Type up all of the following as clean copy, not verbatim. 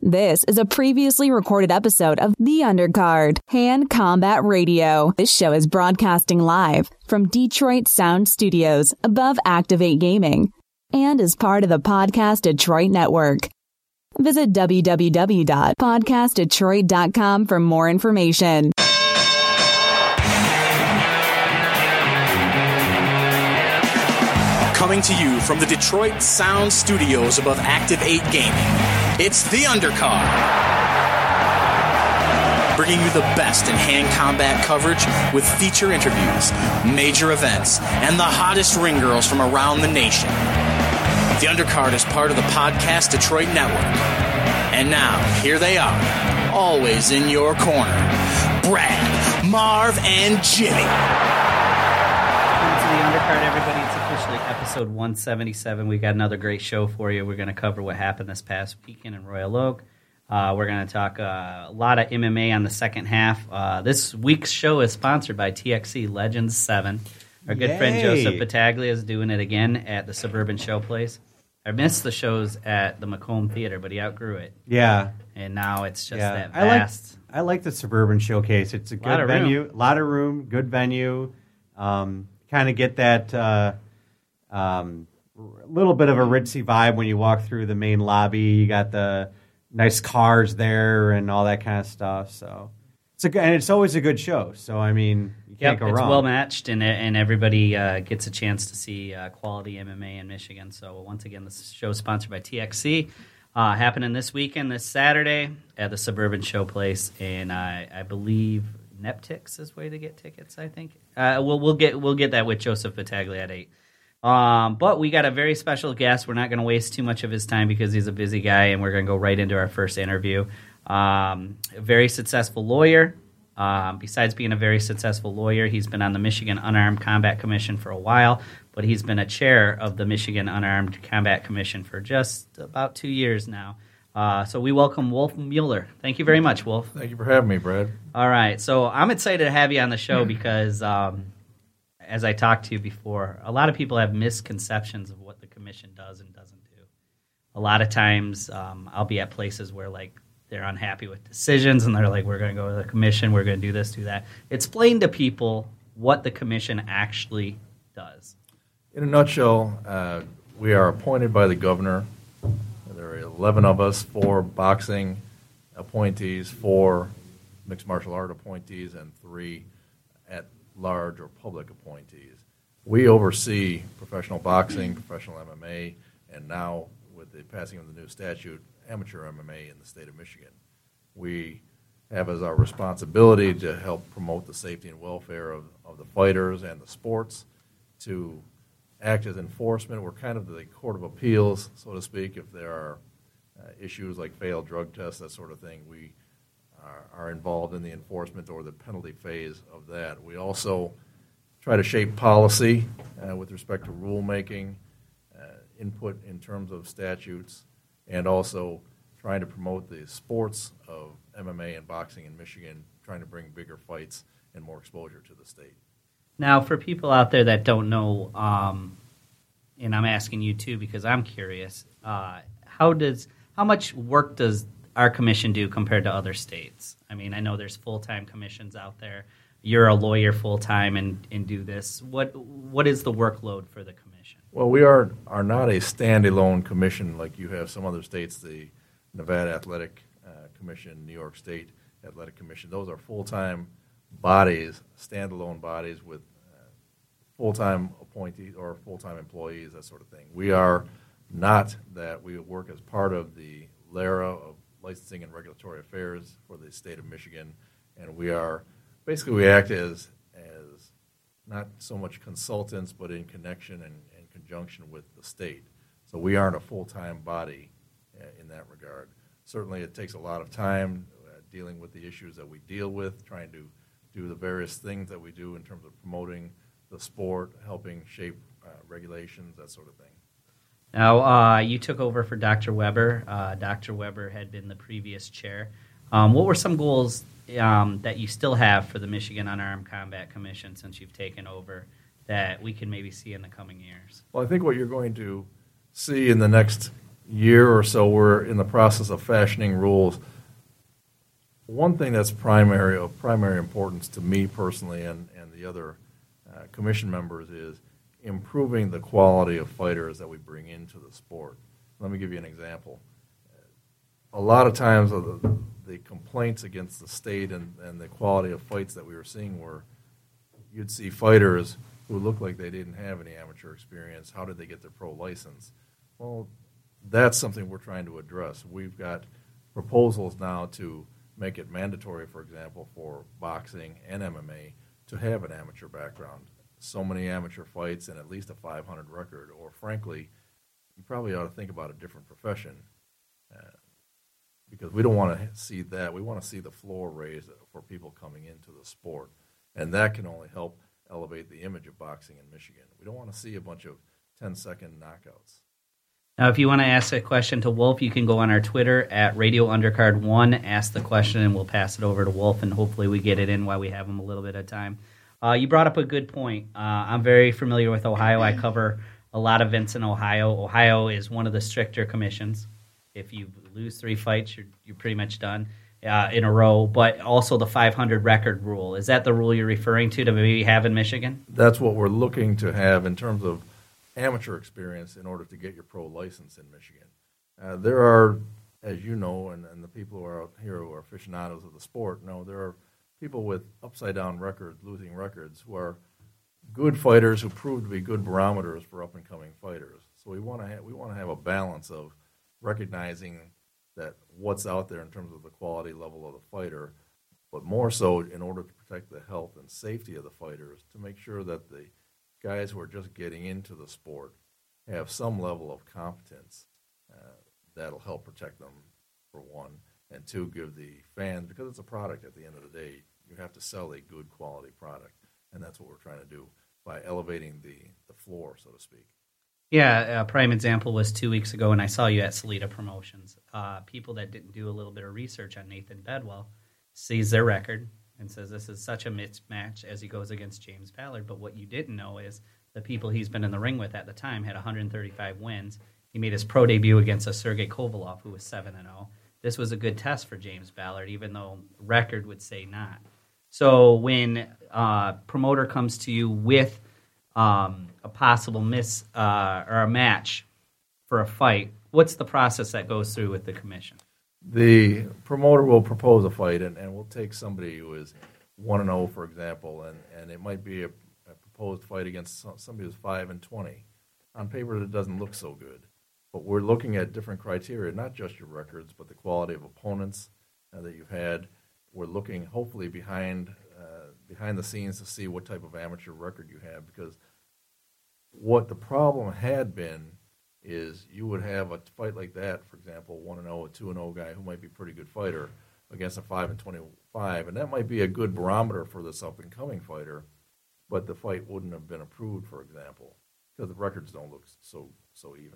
This is a previously recorded episode of The Undercard, Hand Combat Radio. This show is broadcasting live from Detroit Sound Studios above Activate Gaming and is part of the Podcast Detroit Network. Visit www.podcastdetroit.com for more information. Coming to you from the Detroit Sound Studios above Activate Gaming, it's The Undercard. Bringing you the best in hand combat coverage with feature interviews, major events, and the hottest ring girls from around the nation. The Undercard is part of the Podcast Detroit Network. And now, here they are, always in your corner, Brad, Marv, and Jimmy. Welcome to The Undercard, everybody. It's officially episode 177. We've got another great show for you. We're going to cover what happened this past weekend in Royal Oak. We're going to talk a lot of MMA on the second half. This week's show is sponsored by TXC Legends 7. Our good friend Joseph Battaglia is doing it again at the Suburban Showplace. I missed the shows at the Macomb Theater, but he outgrew it. Yeah. And now it's just that vast. I like the Suburban Showcase. It's a good venue. A lot of room, good venue. Kind of get that little bit of a ritzy vibe when you walk through the main lobby. You got the nice cars there and all that kind of stuff. So it's always a good show. So I mean, you can't go wrong. It's well matched, and everybody gets a chance to see quality MMA in Michigan. So once again, this show is sponsored by TXC. Happening this weekend, this Saturday at the Suburban Showplace, and I believe Neptix is way to get tickets. I think we'll get that with Joseph Battaglia at 8. But we got a very special guest. We're not going to waste too much of his time because he's a busy guy, and we're going to go right into our first interview. A very successful lawyer. Besides being a very successful lawyer, he's been on the Michigan Unarmed Combat Commission for a while, but he's been a chair of the Michigan Unarmed Combat Commission for just about 2 years now. So we welcome Wolf Mueller. Thank you very much, Wolf. Thank you for having me, Brad. All right. So I'm excited to have you on the show because, as I talked to you before, a lot of people have misconceptions of what the commission does and doesn't do. A lot of times I'll be at places where, like, they're unhappy with decisions, and they're like, we're going to go to the commission, we're going to do this, do that. Explain to people what the commission actually does. In a nutshell, we are appointed by the governor. There are 11 of us, 4 boxing appointees, 4 mixed martial art appointees, and 3 at-large or public appointees. We oversee professional boxing, professional MMA, and now, with the passing of the new statute, amateur MMA in the state of Michigan. We have as our responsibility to help promote the safety and welfare of the fighters and the sports, to act as enforcement. We're kind of the court of appeals, so to speak. If there are issues like failed drug tests, that sort of thing, we are involved in the enforcement or the penalty phase of that. We also try to shape policy with respect to rulemaking, input in terms of statutes, and also trying to promote the sports of MMA and boxing in Michigan, trying to bring bigger fights and more exposure to the state. Now, for people out there that don't know, and I'm asking you too because I'm curious, how much work does our commission do compared to other states? I mean, I know there's full-time commissions out there. You're a lawyer full-time and do this. What is the workload for the commission? Well, we are not a standalone commission like you have some other states, the Nevada Athletic Commission, New York State Athletic Commission. Those are full-time bodies, standalone bodies with full-time appointees or full-time employees, that sort of thing. We are not that. We work as part of the LARA of Licensing and Regulatory Affairs for the state of Michigan, and we act as not so much consultants, but in connection and conjunction with the state. So we aren't a full-time body in that regard. Certainly it takes a lot of time dealing with the issues that we deal with, trying to do the various things that we do in terms of promoting the sport, helping shape regulations, that sort of thing. Now, you took over for Dr. Weber. Dr. Weber had been the previous chair. What were some goals that you still have for the Michigan Unarmed Combat Commission since you've taken over that we can maybe see in the coming years? Well, I think what you're going to see in the next year or so, we're in the process of fashioning rules. One thing that's of primary importance to me personally and the other commission members is improving the quality of fighters that we bring into the sport. Let me give you an example. A lot of times the complaints against the state and the quality of fights that we were seeing were you'd see fighters who looked like they didn't have any amateur experience. How did they get their pro license? Well, that's something we're trying to address. We've got proposals now to make it mandatory, for example, for boxing and MMA to have an amateur background. So many amateur fights and at least a 500 record, or frankly, you probably ought to think about a different profession because we don't want to see that. We want to see the floor raised for people coming into the sport, and that can only help elevate the image of boxing in Michigan. We don't want to see a bunch of 10-second knockouts. Now, if you want to ask a question to Wolf, you can go on our Twitter at Radio Undercard 1, ask the question, and we'll pass it over to Wolf, and hopefully we get it in while we have him a little bit of time. You brought up a good point. I'm very familiar with Ohio. I cover a lot of events in Ohio. Ohio is one of the stricter commissions. If you lose 3 fights, you're pretty much done in a row, but also the 500 record rule. Is that the rule you're referring to maybe have in Michigan? That's what we're looking to have in terms of amateur experience in order to get your pro license in Michigan. There are, as you know, and the people who are out here who are aficionados of the sport know, there are people with upside-down records, losing records, who are good fighters who prove to be good barometers for up-and-coming fighters. So we want to have a balance of recognizing that what's out there in terms of the quality level of the fighter, but more so in order to protect the health and safety of the fighters, to make sure that the guys who are just getting into the sport have some level of competence that'll help protect them, for one, and two, give the fans, because it's a product at the end of the day, you have to sell a good quality product, and that's what we're trying to do by elevating the floor, so to speak. Yeah, a prime example was 2 weeks ago when I saw you at Salida Promotions. People that didn't do a little bit of research on Nathan Bedwell sees their record and says this is such a mismatch as he goes against James Ballard. But what you didn't know is the people he's been in the ring with at the time had 135 wins. He made his pro debut against a Sergey Kovalov, who was 7-0. This was a good test for James Ballard, even though record would say not. So when a promoter comes to you with a possible miss or a match for a fight, what's the process that goes through with the commission? The promoter will propose a fight, and we'll take somebody who is 1-0, for example, and it might be a proposed fight against somebody who's 5-20. On paper, it doesn't look so good. But we're looking at different criteria, not just your records, but the quality of opponents that you've had. We're looking, hopefully, behind the scenes to see what type of amateur record you have, because what the problem had been is you would have a fight like that, for example, 1-0, a 2-0 guy who might be a pretty good fighter against a 5-25, and that might be a good barometer for this up-and-coming fighter, but the fight wouldn't have been approved, for example, because the records don't look so even.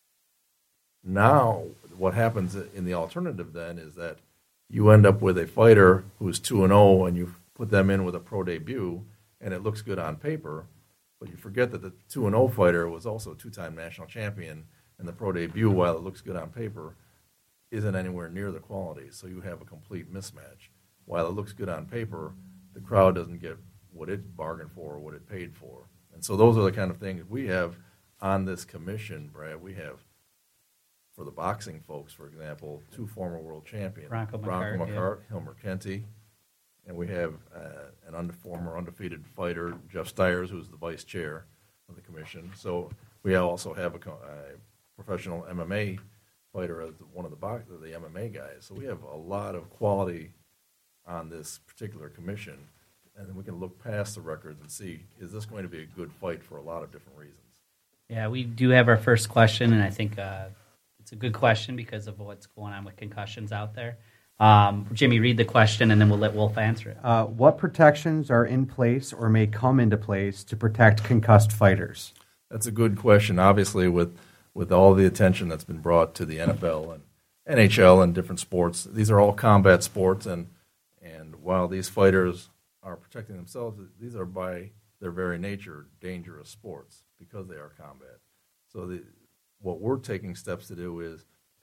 Now, what happens in the alternative then is that you end up with a fighter who's 2-0 and you put them in with a pro debut and it looks good on paper, but you forget that the 2-0 fighter was also a 2-time national champion, and the pro debut, while it looks good on paper, isn't anywhere near the quality. So you have a complete mismatch. While it looks good on paper, the crowd doesn't get what it bargained for or what it paid for. And so those are the kind of things we have on this commission, Brad. We have, for the boxing folks, for example, 2 former world champions, Bronco McCart, yeah. Hilmer Kenty, and we have former undefeated fighter, Jeff Stiers, who's the vice chair of the commission. So we also have a professional MMA fighter as one of the MMA guys. So we have a lot of quality on this particular commission, and then we can look past the records and see, is this going to be a good fight for a lot of different reasons? Yeah, we do have our first question, and I think it's a good question because of what's going on with concussions out there. Jimmy, read the question, and then we'll let Wolf answer it. What protections are in place or may come into place to protect concussed fighters? That's a good question. Obviously, with all the attention that's been brought to the NFL and NHL and different sports, these are all combat sports, and while these fighters are protecting themselves, these are by their very nature dangerous sports because they are combat. So what we're taking steps to do is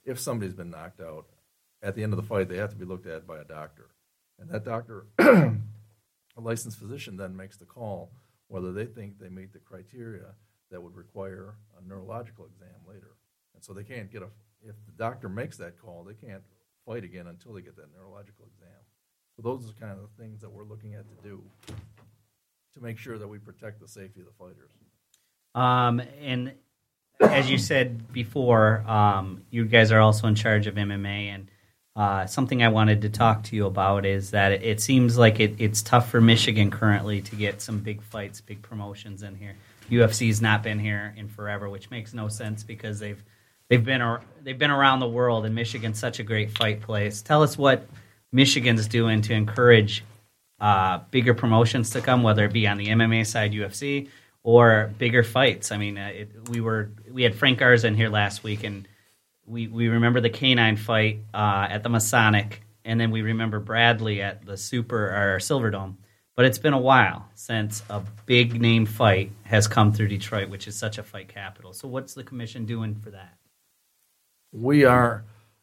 if somebody's been knocked out, at the end of the fight, they have to be looked at by a doctor. And that doctor, a licensed physician, then makes the call whether they think they meet the criteria that would require a neurological exam later. And so they can't get if the doctor makes that call, they can't fight again until they get that neurological exam. So those are the kind of things that we're looking at to do to make sure that we protect the safety of the fighters. And as you said before, you guys are also in charge of MMA, and something I wanted to talk to you about is that it seems like it's tough for Michigan currently to get some big fights, big promotions in here. UFC's not been here in forever, which makes no sense because they've been around the world, and Michigan's such a great fight place. Tell us what Michigan's doing to encourage bigger promotions to come, whether it be on the MMA side, UFC, or bigger fights. I mean, we had Frank Garza in here last week, and we remember the Canine fight at the Masonic, and then we remember Bradley at the Silverdome. But it's been a while since a big name fight has come through Detroit, which is such a fight capital. So what's the commission doing for that? We are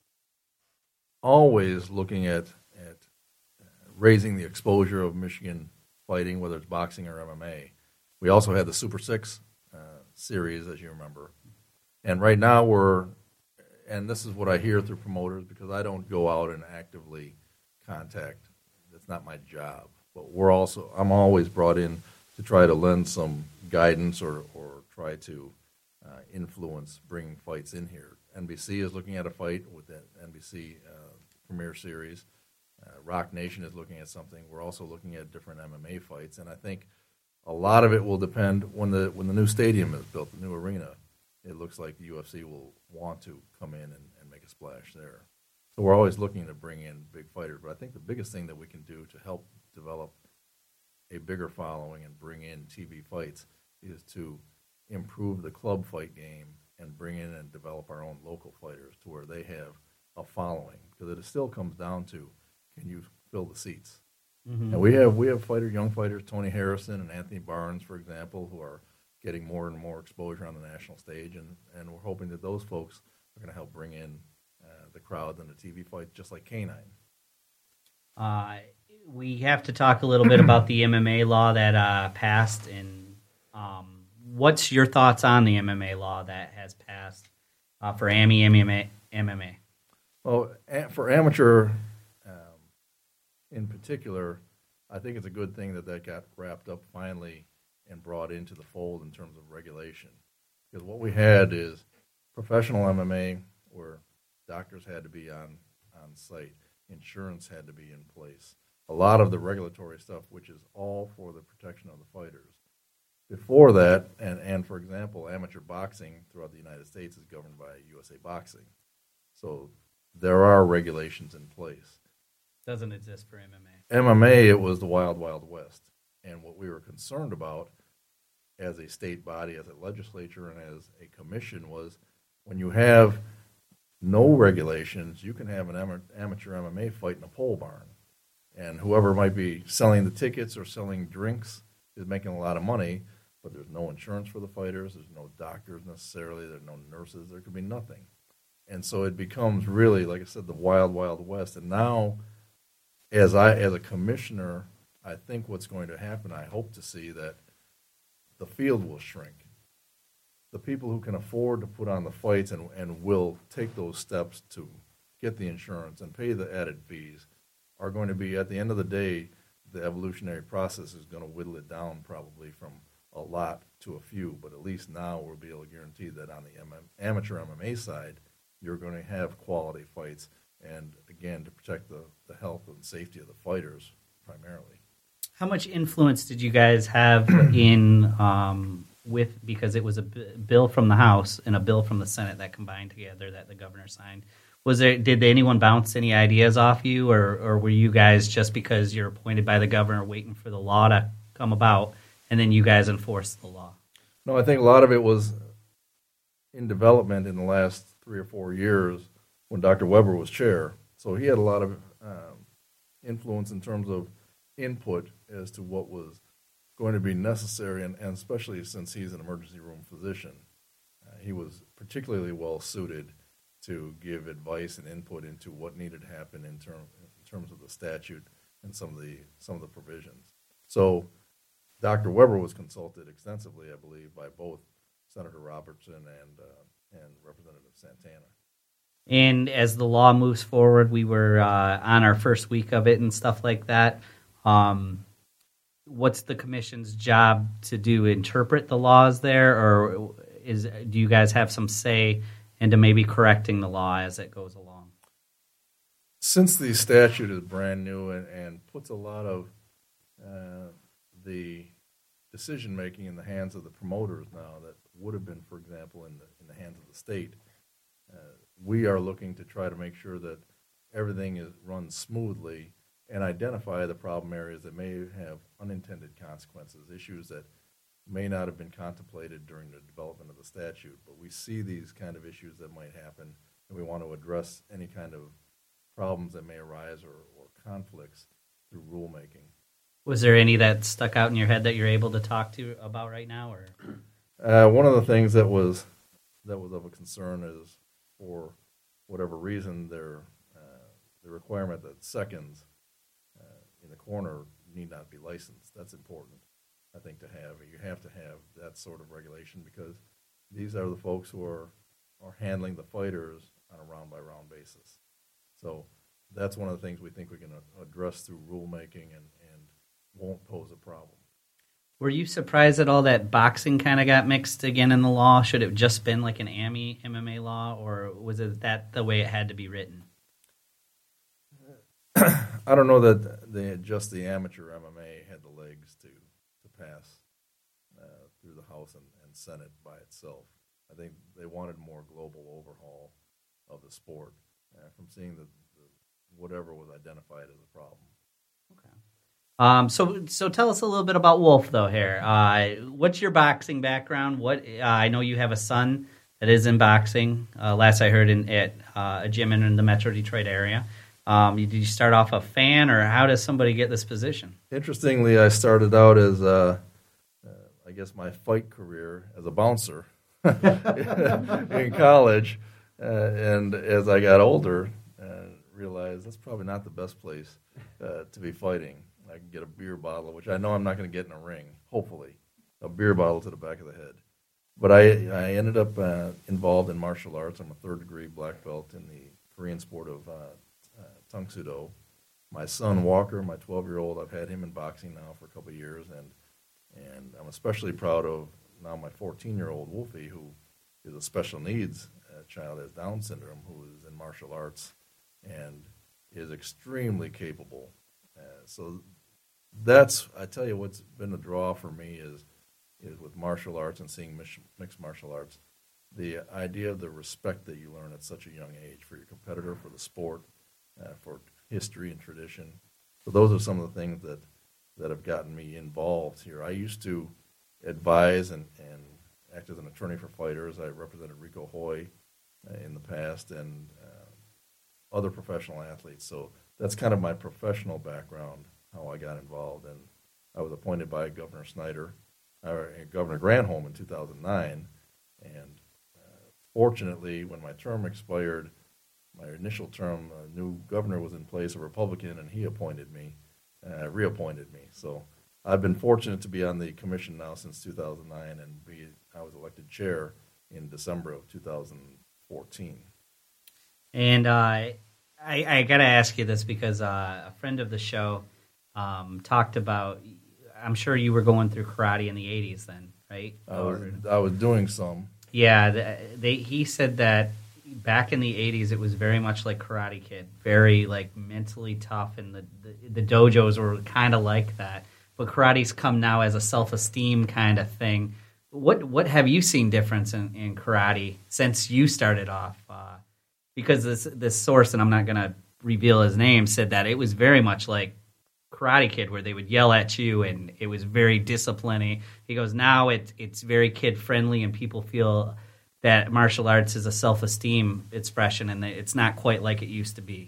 always looking at raising the exposure of Michigan fighting, whether it's boxing or MMA. We also had the Super Six series, as you remember. And right now and this is what I hear through promoters because I don't go out and actively contact. That's not my job. But I'm always brought in to try to lend some guidance or try to influence bringing fights in here. NBC is looking at a fight with the NBC Premier Series. Rock Nation is looking at something. We're also looking at different MMA fights, and I think a lot of it will depend when the new stadium is built, the new arena. It looks like the UFC will want to come in and make a splash there. So we're always looking to bring in big fighters, but I think the biggest thing that we can do to help develop a bigger following and bring in TV fights is to improve the club fight game and bring in and develop our own local fighters to where they have a following, because it still comes down to, can you fill the seats? Mm-hmm. And we have young fighters, Tony Harrison and Anthony Barnes, for example, who are getting more and more exposure on the national stage, and we're hoping that those folks are going to help bring in the crowd and the TV fight, just like Canine. We have to talk a little bit about the MMA law that passed, and what's your thoughts on the MMA law that has passed for MMA? Well, for amateur in particular, I think it's a good thing that got wrapped up finally and brought into the fold in terms of regulation. Because what we had is professional MMA where doctors had to be on site, insurance had to be in place, a lot of the regulatory stuff, which is all for the protection of the fighters. Before that, and for example, amateur boxing throughout the United States is governed by USA Boxing. So there are regulations in place. Doesn't exist for MMA. MMA, it was the wild, wild west. And what we were concerned about as a state body, as a legislature, and as a commission was when you have no regulations, you can have an amateur MMA fight in a pole barn. And whoever might be selling the tickets or selling drinks is making a lot of money, but there's no insurance for the fighters, there's no doctors necessarily, there's no nurses, there could be nothing. And so it becomes really, like I said, the wild, wild west. And now, as a commissioner, I think what's going to happen, I hope to see that the field will shrink. The people who can afford to put on the fights and will take those steps to get the insurance and pay the added fees are going to be, at the end of the day, the evolutionary process is going to whittle it down probably from a lot to a few, but at least now we'll be able to guarantee that on the amateur MMA side, you're going to have quality fights, and again, to protect the health and safety of the fighters primarily. How much influence did you guys have in because it was a bill from the House and a bill from the Senate that combined together that the governor signed? Did anyone bounce any ideas off you, or were you guys, just because you're appointed by the governor, waiting for the law to come about, and then you guys enforced the law? No, I think a lot of it was in development in the last 3 or 4 years when Dr. Weber was chair. So he had a lot of influence in terms of input as to what was going to be necessary, and especially since he's an emergency room physician. He was particularly well suited to give advice and input into what needed to happen in terms of the statute and some of the provisions. So Dr. Weber was consulted extensively, I believe, by both Senator Robertson and Representative Santana. And as the law moves forward, we were on our first week of it and stuff like that. What's the commission's job to do? Interpret the laws there, or do you guys have some say into maybe correcting the law as it goes along? Since the statute is brand new and puts a lot of the decision making in the hands of the promoters now that would have been, for example, in the hands of the state, we are looking to try to make sure that everything runs smoothly and identify the problem areas that may have unintended consequences, issues that may not have been contemplated during the development of the statute, but we see these kind of issues that might happen, and we want to address any kind of problems that may arise or conflicts through rulemaking. Was there any that stuck out in your head that you're able to talk to about right now? Or one of the things that was of a concern is, for whatever reason, the requirement that seconds in the corner need not be licensed. That's important, I think, to have. You have to have that sort of regulation because these are the folks who are handling the fighters on a round-by-round basis. So that's one of the things we think we can address through rulemaking and won't pose a problem. Were you surprised at all that boxing kind of got mixed again in the law? Should it have just been like an MMA law, or was it that the way it had to be written? I don't know that just the amateur MMA had the legs to pass through the House and Senate by itself. I think they wanted more global overhaul of the sport from seeing whatever was identified as a problem. Okay. So tell us a little bit about Wolf, though. Here, what's your boxing background? I know you have a son that is in boxing. Last I heard, at a gym in the Metro Detroit area. Did you start off a fan, or how does somebody get this position? Interestingly, I started out as, I guess, my fight career as a bouncer in college, and as I got older, realized that's probably not the best place to be fighting. I can get a beer bottle, which I know I'm not going to get in a ring, hopefully, a beer bottle to the back of the head. But I ended up involved in martial arts. I'm a third-degree black belt in the Korean sport of Tang Soo Do. My son, Walker, my 12-year-old, I've had him in boxing now for a couple of years, and I'm especially proud of now my 14-year-old, Wolfie, who is a special needs child, has Down syndrome, who is in martial arts and is extremely capable. So that's, I tell you, what's been a draw for me is with martial arts and seeing mixed martial arts, the idea of the respect that you learn at such a young age for your competitor, for the sport, for history and tradition. So those are some of the things that have gotten me involved here. I used to advise and act as an attorney for fighters. I represented Rico Hoy in the past and other professional athletes. So that's kind of my professional background, how I got involved. And I was appointed by Governor Granholm in 2009. And fortunately, when my term expired, my initial term, a new governor was in place, a Republican, and he reappointed me. So I've been fortunate to be on the commission now since 2009, and I was elected chair in December of 2014. And I got to ask you this because a friend of the show talked about, I'm sure you were going through karate in the 80s then, right? I was doing some. Yeah, he said that back in the 80s it was very much like Karate Kid, very like mentally tough, and the dojos were kind of like that. But karate's come now as a self-esteem kind of thing. What have you seen difference in karate since you started off? Because this source, and I'm not going to reveal his name, said that it was very much like Karate Kid, where they would yell at you, and it was very disciplining. He goes, now it's very kid-friendly, and people feel that martial arts is a self-esteem expression, and it's not quite like it used to be.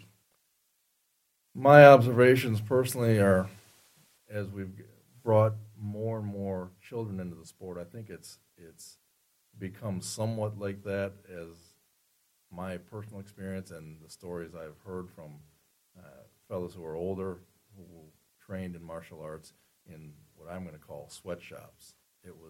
My observations personally are, as we've brought more and more children into the sport, I think it's become somewhat like that as my personal experience and the stories I've heard from fellows who are older, who trained in martial arts in what I'm going to call sweatshops. It was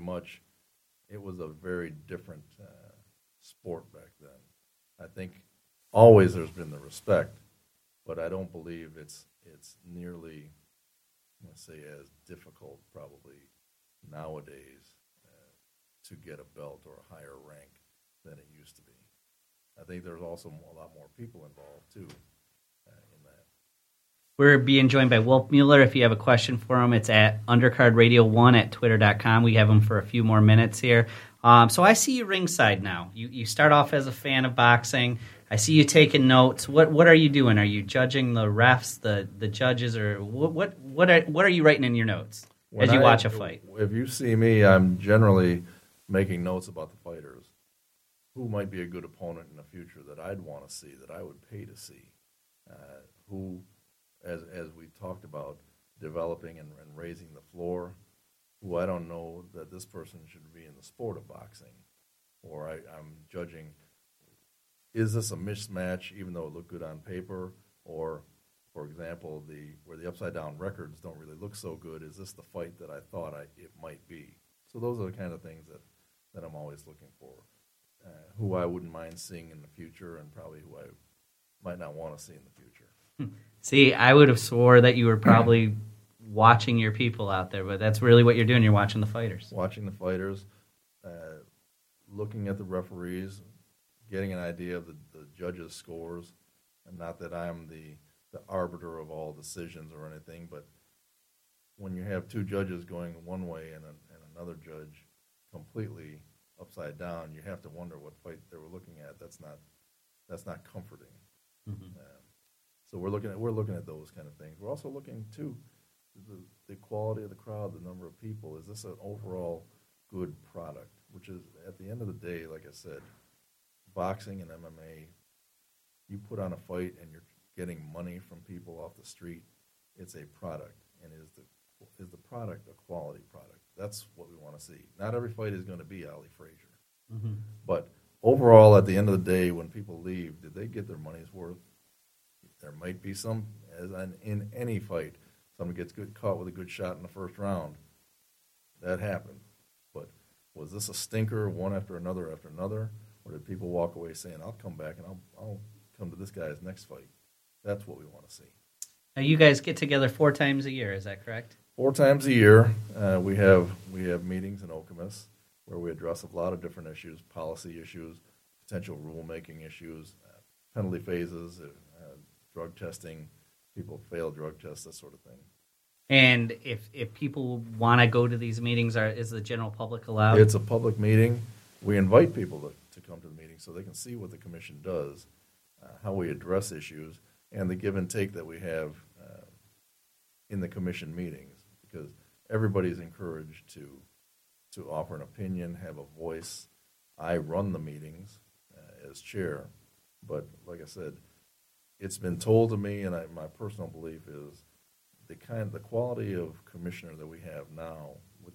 a very different sport back then. I think always there's been the respect, but I don't believe it's nearly, let's say, as difficult probably nowadays to get a belt or a higher rank than it used to be. I think there's also a lot more people involved too in that. We're being joined by Wolf Mueller. If you have a question for him, it's at undercardradio1 at twitter.com. We have him for a few more minutes here. So I see you ringside now. You start off as a fan of boxing. I see you taking notes. What are you doing? Are you judging the refs, the judges, or what are you writing in your notes as you watch a fight? If you see me, I'm generally making notes about the fighters. Who might be a good opponent in the future that I'd want to see, that I would pay to see? Who, as we talked about, developing and raising the floor, who I don't know that this person should be in the sport of boxing. Or I'm judging, is this a mismatch even though it looked good on paper? Or, for example, where the upside-down records don't really look so good, is this the fight that I thought it might be? So those are the kind of things that I'm always looking for. Who I wouldn't mind seeing in the future and probably who I might not want to see in the future. See, I would have swore that you were probably watching your people out there, but that's really what you're doing. You're watching the fighters. Watching the fighters, looking at the referees, getting an idea of the judges' scores. And not that I'm the arbiter of all decisions or anything, but when you have two judges going one way and another judge completely upside down, you have to wonder what fight they were looking at. That's not comforting. Mm-hmm. So we're looking at those kind of things. We're also looking too the quality of the crowd, the number of people. Is this an overall good product? Which is, at the end of the day, like I said, boxing and MMA, you put on a fight and you're getting money from people off the street. It's a product, and is the product a quality product? That's what we want to see. Not every fight is going to be Ali Frazier. Mm-hmm. But overall, at the end of the day, when people leave, did they get their money's worth? There might be some, as in any fight, someone gets caught with a good shot in the first round. That happened. But was this a stinker, one after another, or did people walk away saying, I'll come back and I'll come to this guy's next fight? That's what we want to see. Now, you guys get together 4 times a year, is that correct? 4 times a year, we have meetings in Okemos where we address a lot of different issues, policy issues, potential rulemaking issues, penalty phases, drug testing, people fail drug tests, that sort of thing. And if people want to go to these meetings, is the general public allowed? It's a public meeting. We invite people to come to the meeting so they can see what the commission does, how we address issues, and the give and take that we have in the commission meetings, because everybody's encouraged to offer an opinion, have a voice. I run the meetings as chair, but like I said, it's been told to me, and my personal belief is the quality of commissioner that we have now with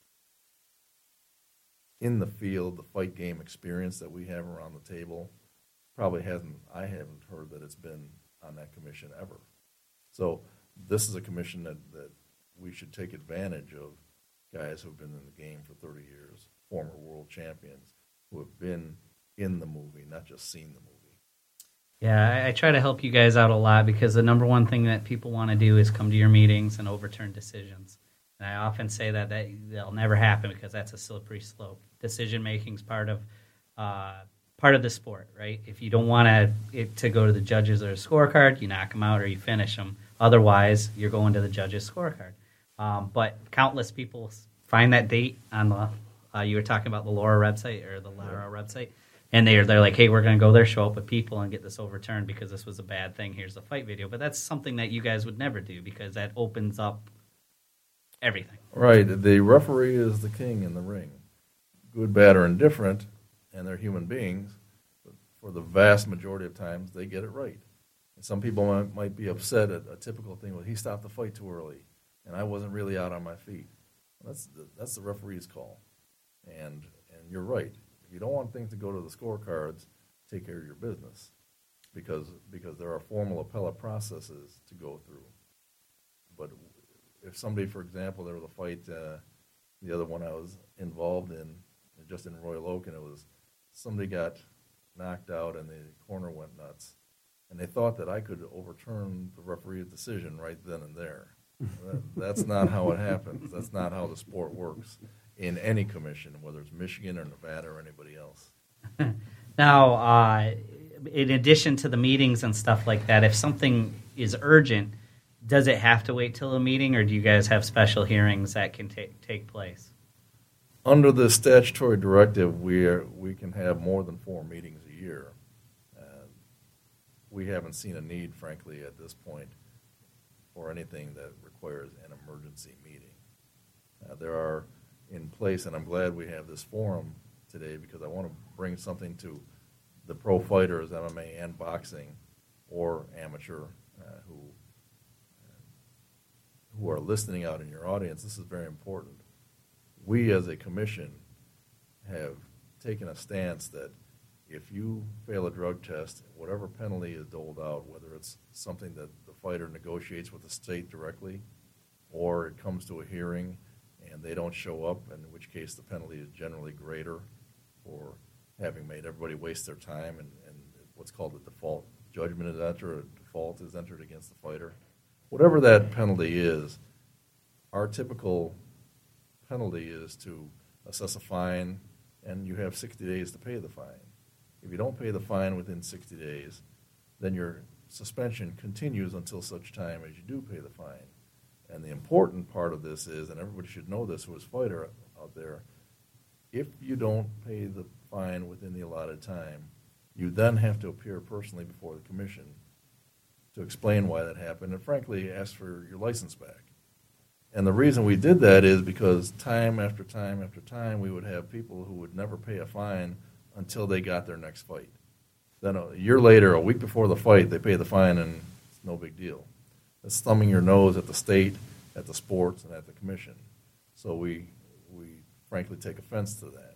in the field, the fight game experience that we have around the table, I haven't heard that it's been on that commission ever. So this is a commission that we should take advantage of, guys who have been in the game for 30 years, former world champions who have been in the movie, not just seen the movie. Yeah, I try to help you guys out a lot because the number one thing that people want to do is come to your meetings and overturn decisions. And I often say that that'll never happen because that's a slippery slope. Decision making is part of the sport, right? If you don't want it to go to the judges or a scorecard, you knock them out or you finish them. Otherwise, you're going to the judges' scorecard. But countless people find that date on the you were talking about the Laura website or the Lara website. And they're like, hey, we're going to go there, show up with people, and get this overturned because this was a bad thing. Here's the fight video. But that's something that you guys would never do because that opens up everything. Right. The referee is the king in the ring. Good, bad, or indifferent, and they're human beings. But for the vast majority of times, they get it right. And some people might be upset at a typical thing. Well, he stopped the fight too early, and I wasn't really out on my feet. That's the referee's call. And you're right. If you don't want things to go to the scorecards, take care of your business, because there are formal appellate processes to go through. But if somebody, for example, there was a fight, the other one I was involved in, just in Royal Oak, and it was somebody got knocked out and the corner went nuts, and they thought that I could overturn the referee's decision right then and there. That's not how it happens. That's not how the sport works in any commission, whether it's Michigan or Nevada or anybody else. Now, in addition to the meetings and stuff like that, if something is urgent, does it have to wait till a meeting, or do you guys have special hearings that can take place? Under the statutory directive, we can have more than 4 meetings a year. We haven't seen a need, frankly, at this point for anything that requires an emergency meeting. There are in place, and I'm glad we have this forum today because I want to bring something to the pro fighters, MMA and boxing, or amateur who are listening out in your audience. This is very important. We as a commission have taken a stance that if you fail a drug test, whatever penalty is doled out, whether it's something that the fighter negotiates with the state directly, or it comes to a hearing and they don't show up, in which case the penalty is generally greater for having made everybody waste their time, and what's called the default judgment is entered, a default is entered against the fighter. Whatever that penalty is, our typical penalty is to assess a fine, and you have 60 days to pay the fine. If you don't pay the fine within 60 days, then your suspension continues until such time as you do pay the fine. And the important part of this is, and everybody should know this who is a fighter out there, if you don't pay the fine within the allotted time, you then have to appear personally before the commission to explain why that happened, and frankly, ask for your license back. And the reason we did that is because time after time after time, we would have people who would never pay a fine until they got their next fight. Then a year later, a week before the fight, they pay the fine, and it's no big deal. It's thumbing your nose at the state, at the sports, and at the commission. So we frankly take offense to that.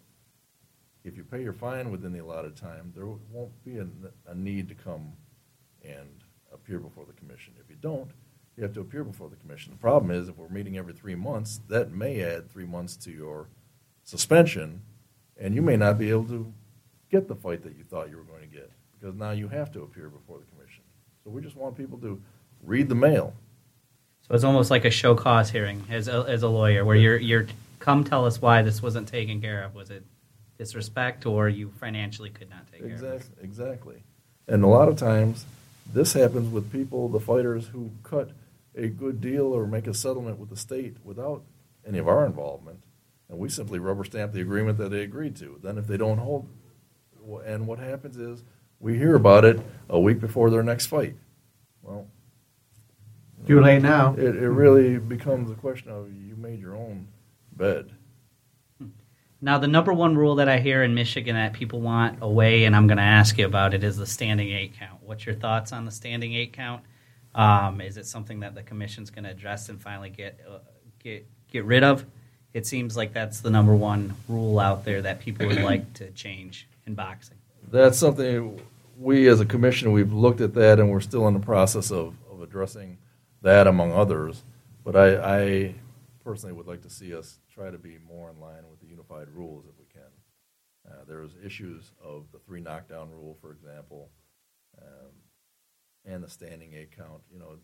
If you pay your fine within the allotted time, there won't be a need to come and appear before the commission. If you don't, you have to appear before the commission. The problem is, if we're meeting every 3 months, that may add 3 months to your suspension, and you may not be able to get the fight that you thought you were going to get, because now you have to appear before the commission. So we just want people to read the mail. So it's almost like a show cause hearing as a lawyer, where you're come tell us why this wasn't taken care of. Was it disrespect, or you financially could not take care of it? Exactly. And a lot of times, this happens with people, the fighters, who cut a good deal or make a settlement with the state without any of our involvement, and we simply rubber stamp the agreement that they agreed to. Then if they don't hold, and what happens is we hear about it a week before their next fight. Well, too late now. It really becomes a question of you made your own bed. Now, the number one rule that I hear in Michigan that people want away, and I'm going to ask you about it, is the standing 8 count. What's your thoughts on the standing 8 count? Is it something that the commission's going to address and finally get rid of? It seems like that's the number one rule out there that people would like to change in boxing. That's something we as a commission, we've looked at that, and we're still in the process of addressing that among others. But I personally would like to see us try to be more in line with the unified rules if we can. There's issues of the 3 knockdown rule, for example, and the standing 8 count. You know,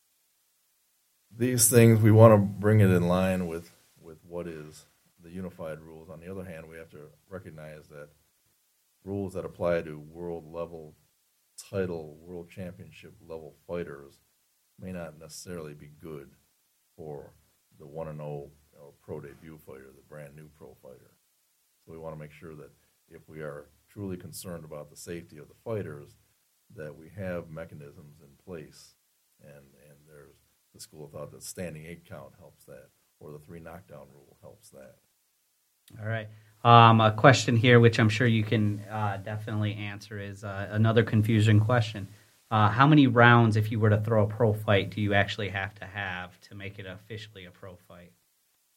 these things, we want to bring it in line with what is the unified rules. On the other hand, we have to recognize that rules that apply to world level title, world championship level fighters may not necessarily be good for the 1-0 pro debut fighter, the brand new pro fighter. So we want to make sure that if we are truly concerned about the safety of the fighters, that we have mechanisms in place, and there's the school of thought that standing 8 count helps that, or the 3 knockdown rule helps that. All right. A question here, which I'm sure you can definitely answer, is another confusion question. How many rounds, if you were to throw a pro fight, do you actually have to make it officially a pro fight?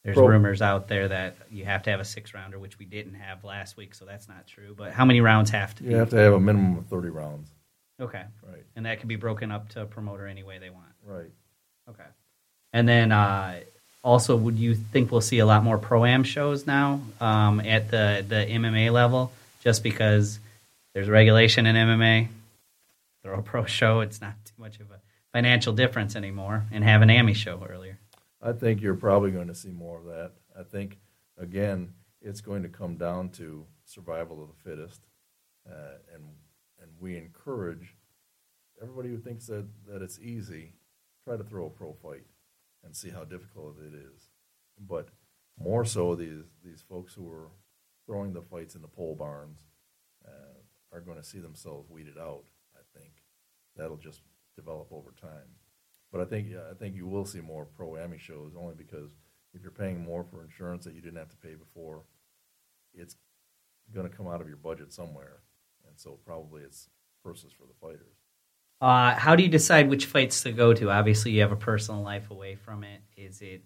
There's rumors out there that you have to have a 6-rounder, which we didn't have last week, so that's not true. But how many rounds have to be? You have to have a minimum of 30 rounds. Okay. Right. And that can be broken up to a promoter any way they want. Right. Okay. And then also, would you think we'll see a lot more Pro-Am shows now at the MMA level, just because there's regulation in MMA? Throw a pro show, it's not too much of a financial difference anymore, and have an AMI show earlier. I think you're probably going to see more of that. I think, again, it's going to come down to survival of the fittest, and we encourage everybody who thinks that it's easy, try to throw a pro fight and see how difficult it is. But more so, these folks who are throwing the fights in the pole barns are going to see themselves weeded out. I think that'll just develop over time. But I think you will see more pro-AMI shows, only because if you're paying more for insurance that you didn't have to pay before, it's going to come out of your budget somewhere, and so probably it's purses for the fighters. How do you decide which fights to go to? Obviously, you have a personal life away from it. Is it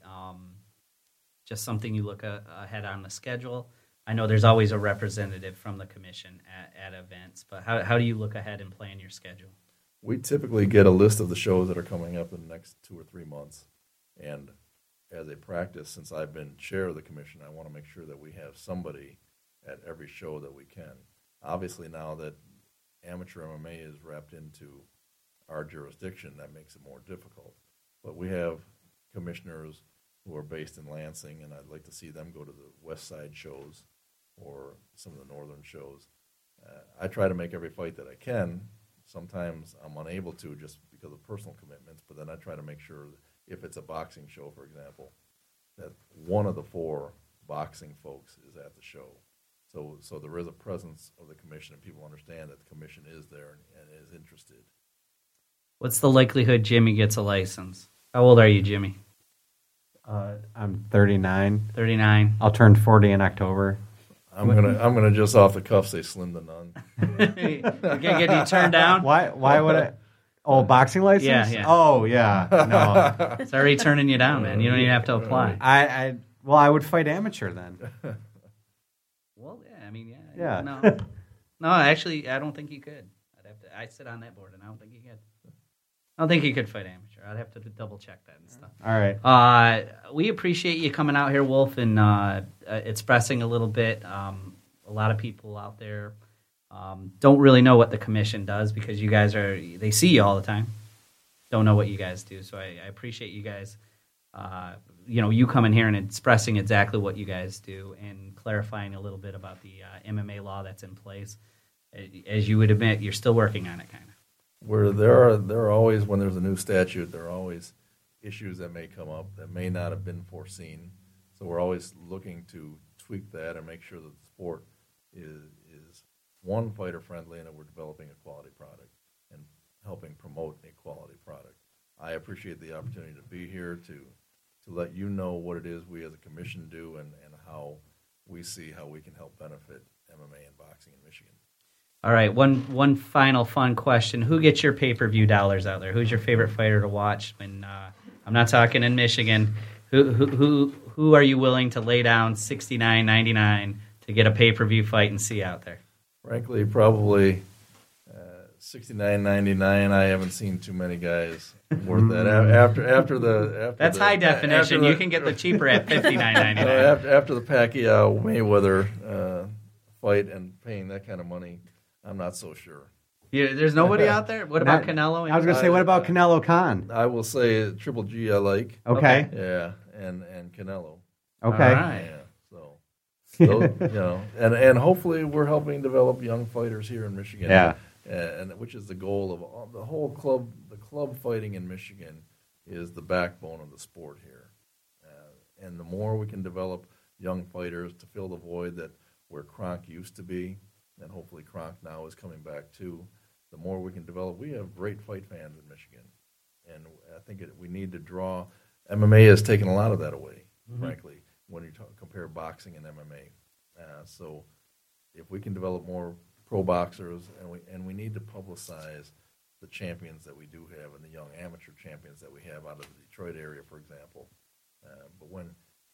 just something you look ahead on the schedule? I know there's always a representative from the commission at events, but how do you look ahead and plan your schedule? We typically get a list of the shows that are coming up in the next 2 or 3 months, and as a practice, since I've been chair of the commission, I want to make sure that we have somebody at every show that we can. Obviously, now that amateur MMA is wrapped into our jurisdiction, that makes it more difficult. But we have commissioners who are based in Lansing, and I'd like to see them go to the West Side shows or some of the northern shows. I try to make every fight that I can. Sometimes I'm unable to just because of personal commitments, but then I try to make sure that if it's a boxing show, for example, that one of the 4 boxing folks is at the show. So there is a presence of the commission, and people understand that the commission is there and is interested. What's the likelihood Jimmy gets a license? How old are you, Jimmy? I'm 39. 39. I'll turn 40 in October. I'm gonna just off the cuff say Slim the Nun. You can't get you turned down? Why would I? Oh, boxing license? Yeah. Oh, yeah. No. It's already turning you down, man. You don't even have to apply. I would fight amateur then. Well, yeah, I mean, Yeah. No, actually, I don't think you could. I sit on that board, and I don't think you could. I don't think you could fight amateur. I'd have to double check that and stuff. All right. We appreciate you coming out here, Wolf, and expressing a little bit. A lot of people out there don't really know what the commission does because you guys they see you all the time. Don't know what you guys do. So I appreciate you guys, you coming here and expressing exactly what you guys do and clarifying a little bit about the MMA law that's in place. As you would admit, you're still working on it, kind of. Where there are always, when there's a new statute, there are always issues that may come up that may not have been foreseen. So we're always looking to tweak that and make sure that the sport is one, fighter friendly, and that we're developing a quality product and helping promote a quality product. I appreciate the opportunity to be here to let you know what it is we as a commission do and how we see how we can help benefit MMA and boxing in Michigan. All right, one final fun question. Who gets your pay-per-view dollars out there? Who's your favorite fighter to watch? And I'm not talking in Michigan. Who are you willing to lay down $69.99 to get a pay-per-view fight and see out there? Frankly, probably $69.99. I haven't seen too many guys worth that. After that's high definition. You can get the cheaper at $59.99. After the Pacquiao Mayweather fight and paying that kind of money, I'm not so sure. Yeah, there's nobody out there? What about Canelo? I was going to say, what about Canelo Khan? I will say Triple G I like. Okay. Yeah, and Canelo. Okay. All right. Yeah, so and hopefully we're helping develop young fighters here in Michigan. Yeah. And which is the goal of the whole club. The club fighting in Michigan is the backbone of the sport here. And the more we can develop young fighters to fill the void that where Kronk used to be, and hopefully Kronk now is coming back too, the more we can develop. We have great fight fans in Michigan, and I think we need to draw. MMA has taken a lot of that away, frankly, when you compare boxing and MMA. So if we can develop more pro boxers, and we need to publicize the champions that we do have and the young amateur champions that we have out of the Detroit area, for example. But when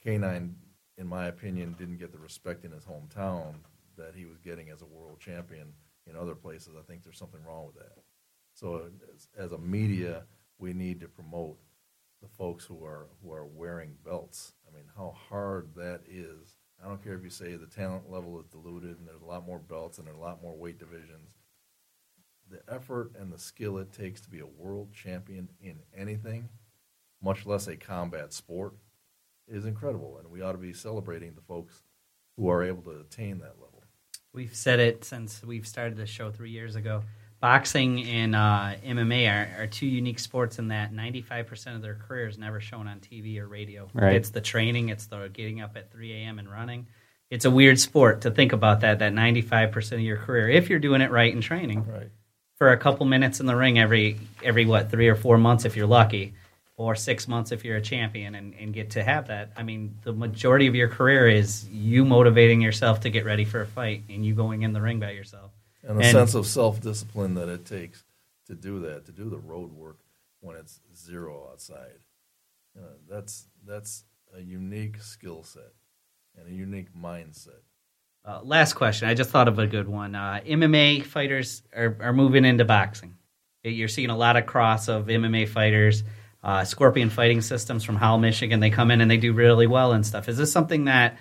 K9, in my opinion, didn't get the respect in his hometown that he was getting as a world champion in other places. I think there's something wrong with that. So as a media, we need to promote the folks who are wearing belts. I mean, how hard that is. I don't care if you say the talent level is diluted and there's a lot more belts and there's a lot more weight divisions. The effort and the skill it takes to be a world champion in anything, much less a combat sport, is incredible. And we ought to be celebrating the folks who are able to attain that level. We've said it since we've started this show 3 years ago. Boxing and MMA are two unique sports in that 95% of their career is never shown on TV or radio. Right. It's the training. It's the getting up at 3 a.m. and running. It's a weird sport to think about that 95% of your career, if you're doing it right in training, Right. for a couple minutes in the ring every 3 or 4 months if you're lucky, or 6 months if you're a champion and get to have that. I mean, the majority of your career is you motivating yourself to get ready for a fight and you going in the ring by yourself. And a sense of self-discipline that it takes to do that, to do the road work when it's zero outside. That's a unique skill set and a unique mindset. Last question. I just thought of a good one. MMA fighters are moving into boxing. You're seeing a lot of cross of MMA fighters, Scorpion Fighting Systems from Howell, Michigan. They come in and they do really well and stuff. Is this something that...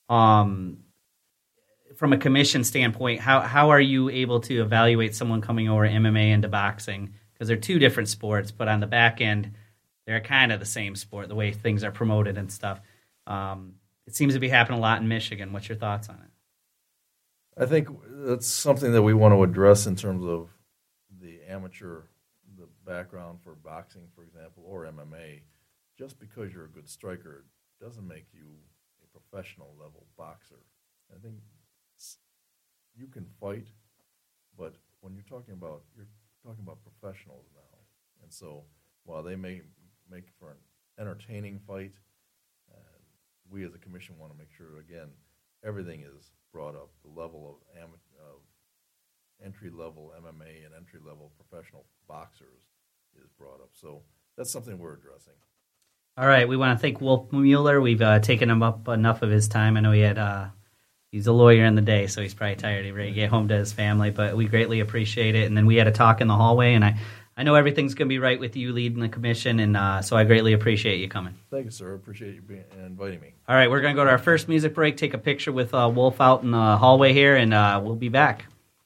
from a commission standpoint, how are you able to evaluate someone coming over MMA into boxing? Because they're two different sports, but on the back end, they're kind of the same sport, the way things are promoted and stuff. It seems to be happening a lot in Michigan. What's your thoughts on it? I think that's something that we want to address in terms of the background for boxing, for example, or MMA. Just because you're a good striker doesn't make you a professional level boxer. I think you can fight, but when you're talking about professionals now. And so while they may make for an entertaining fight, we as a commission want to make sure, again, everything is brought up. The level of entry-level MMA and entry-level professional boxers is brought up. So that's something we're addressing. All right, we want to thank Wolf Mueller. We've taken him up enough of his time. I know he had... He's a lawyer in the day, so he's probably tired. He's ready to get home to his family, but we greatly appreciate it. And then we had a talk in the hallway, and I know everything's going to be right with you leading the commission, and so I greatly appreciate you coming. Thank you, sir. Appreciate you inviting me. All right, we're going to go to our first music break, take a picture with Wolf out in the hallway here, and we'll be back.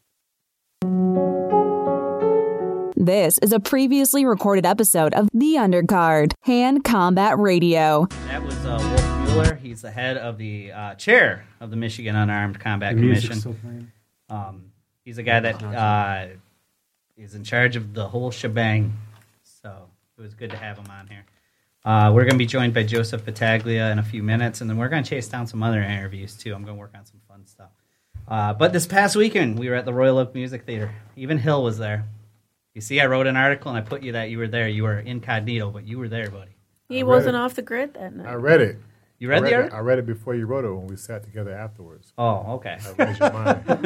This is a previously recorded episode of The Undercard, Hand Combat Radio. That was Wolf Mueller. He's the head of the chair of the Michigan Unarmed Combat Commission. He's a guy that is in charge of the whole shebang. So it was good to have him on here. We're going to be joined by Joseph Battaglia in a few minutes, and then we're going to chase down some other interviews, too. I'm going to work on some fun stuff. But this past weekend, we were at the Royal Oak Music Theater. Even Hill was there. You see, I wrote an article, and I put you that you were there. You were incognito, but you were there, buddy. He wasn't off the grid that night. I read it. You read the article? I read it before you wrote it when we sat together afterwards. Oh, okay. I read your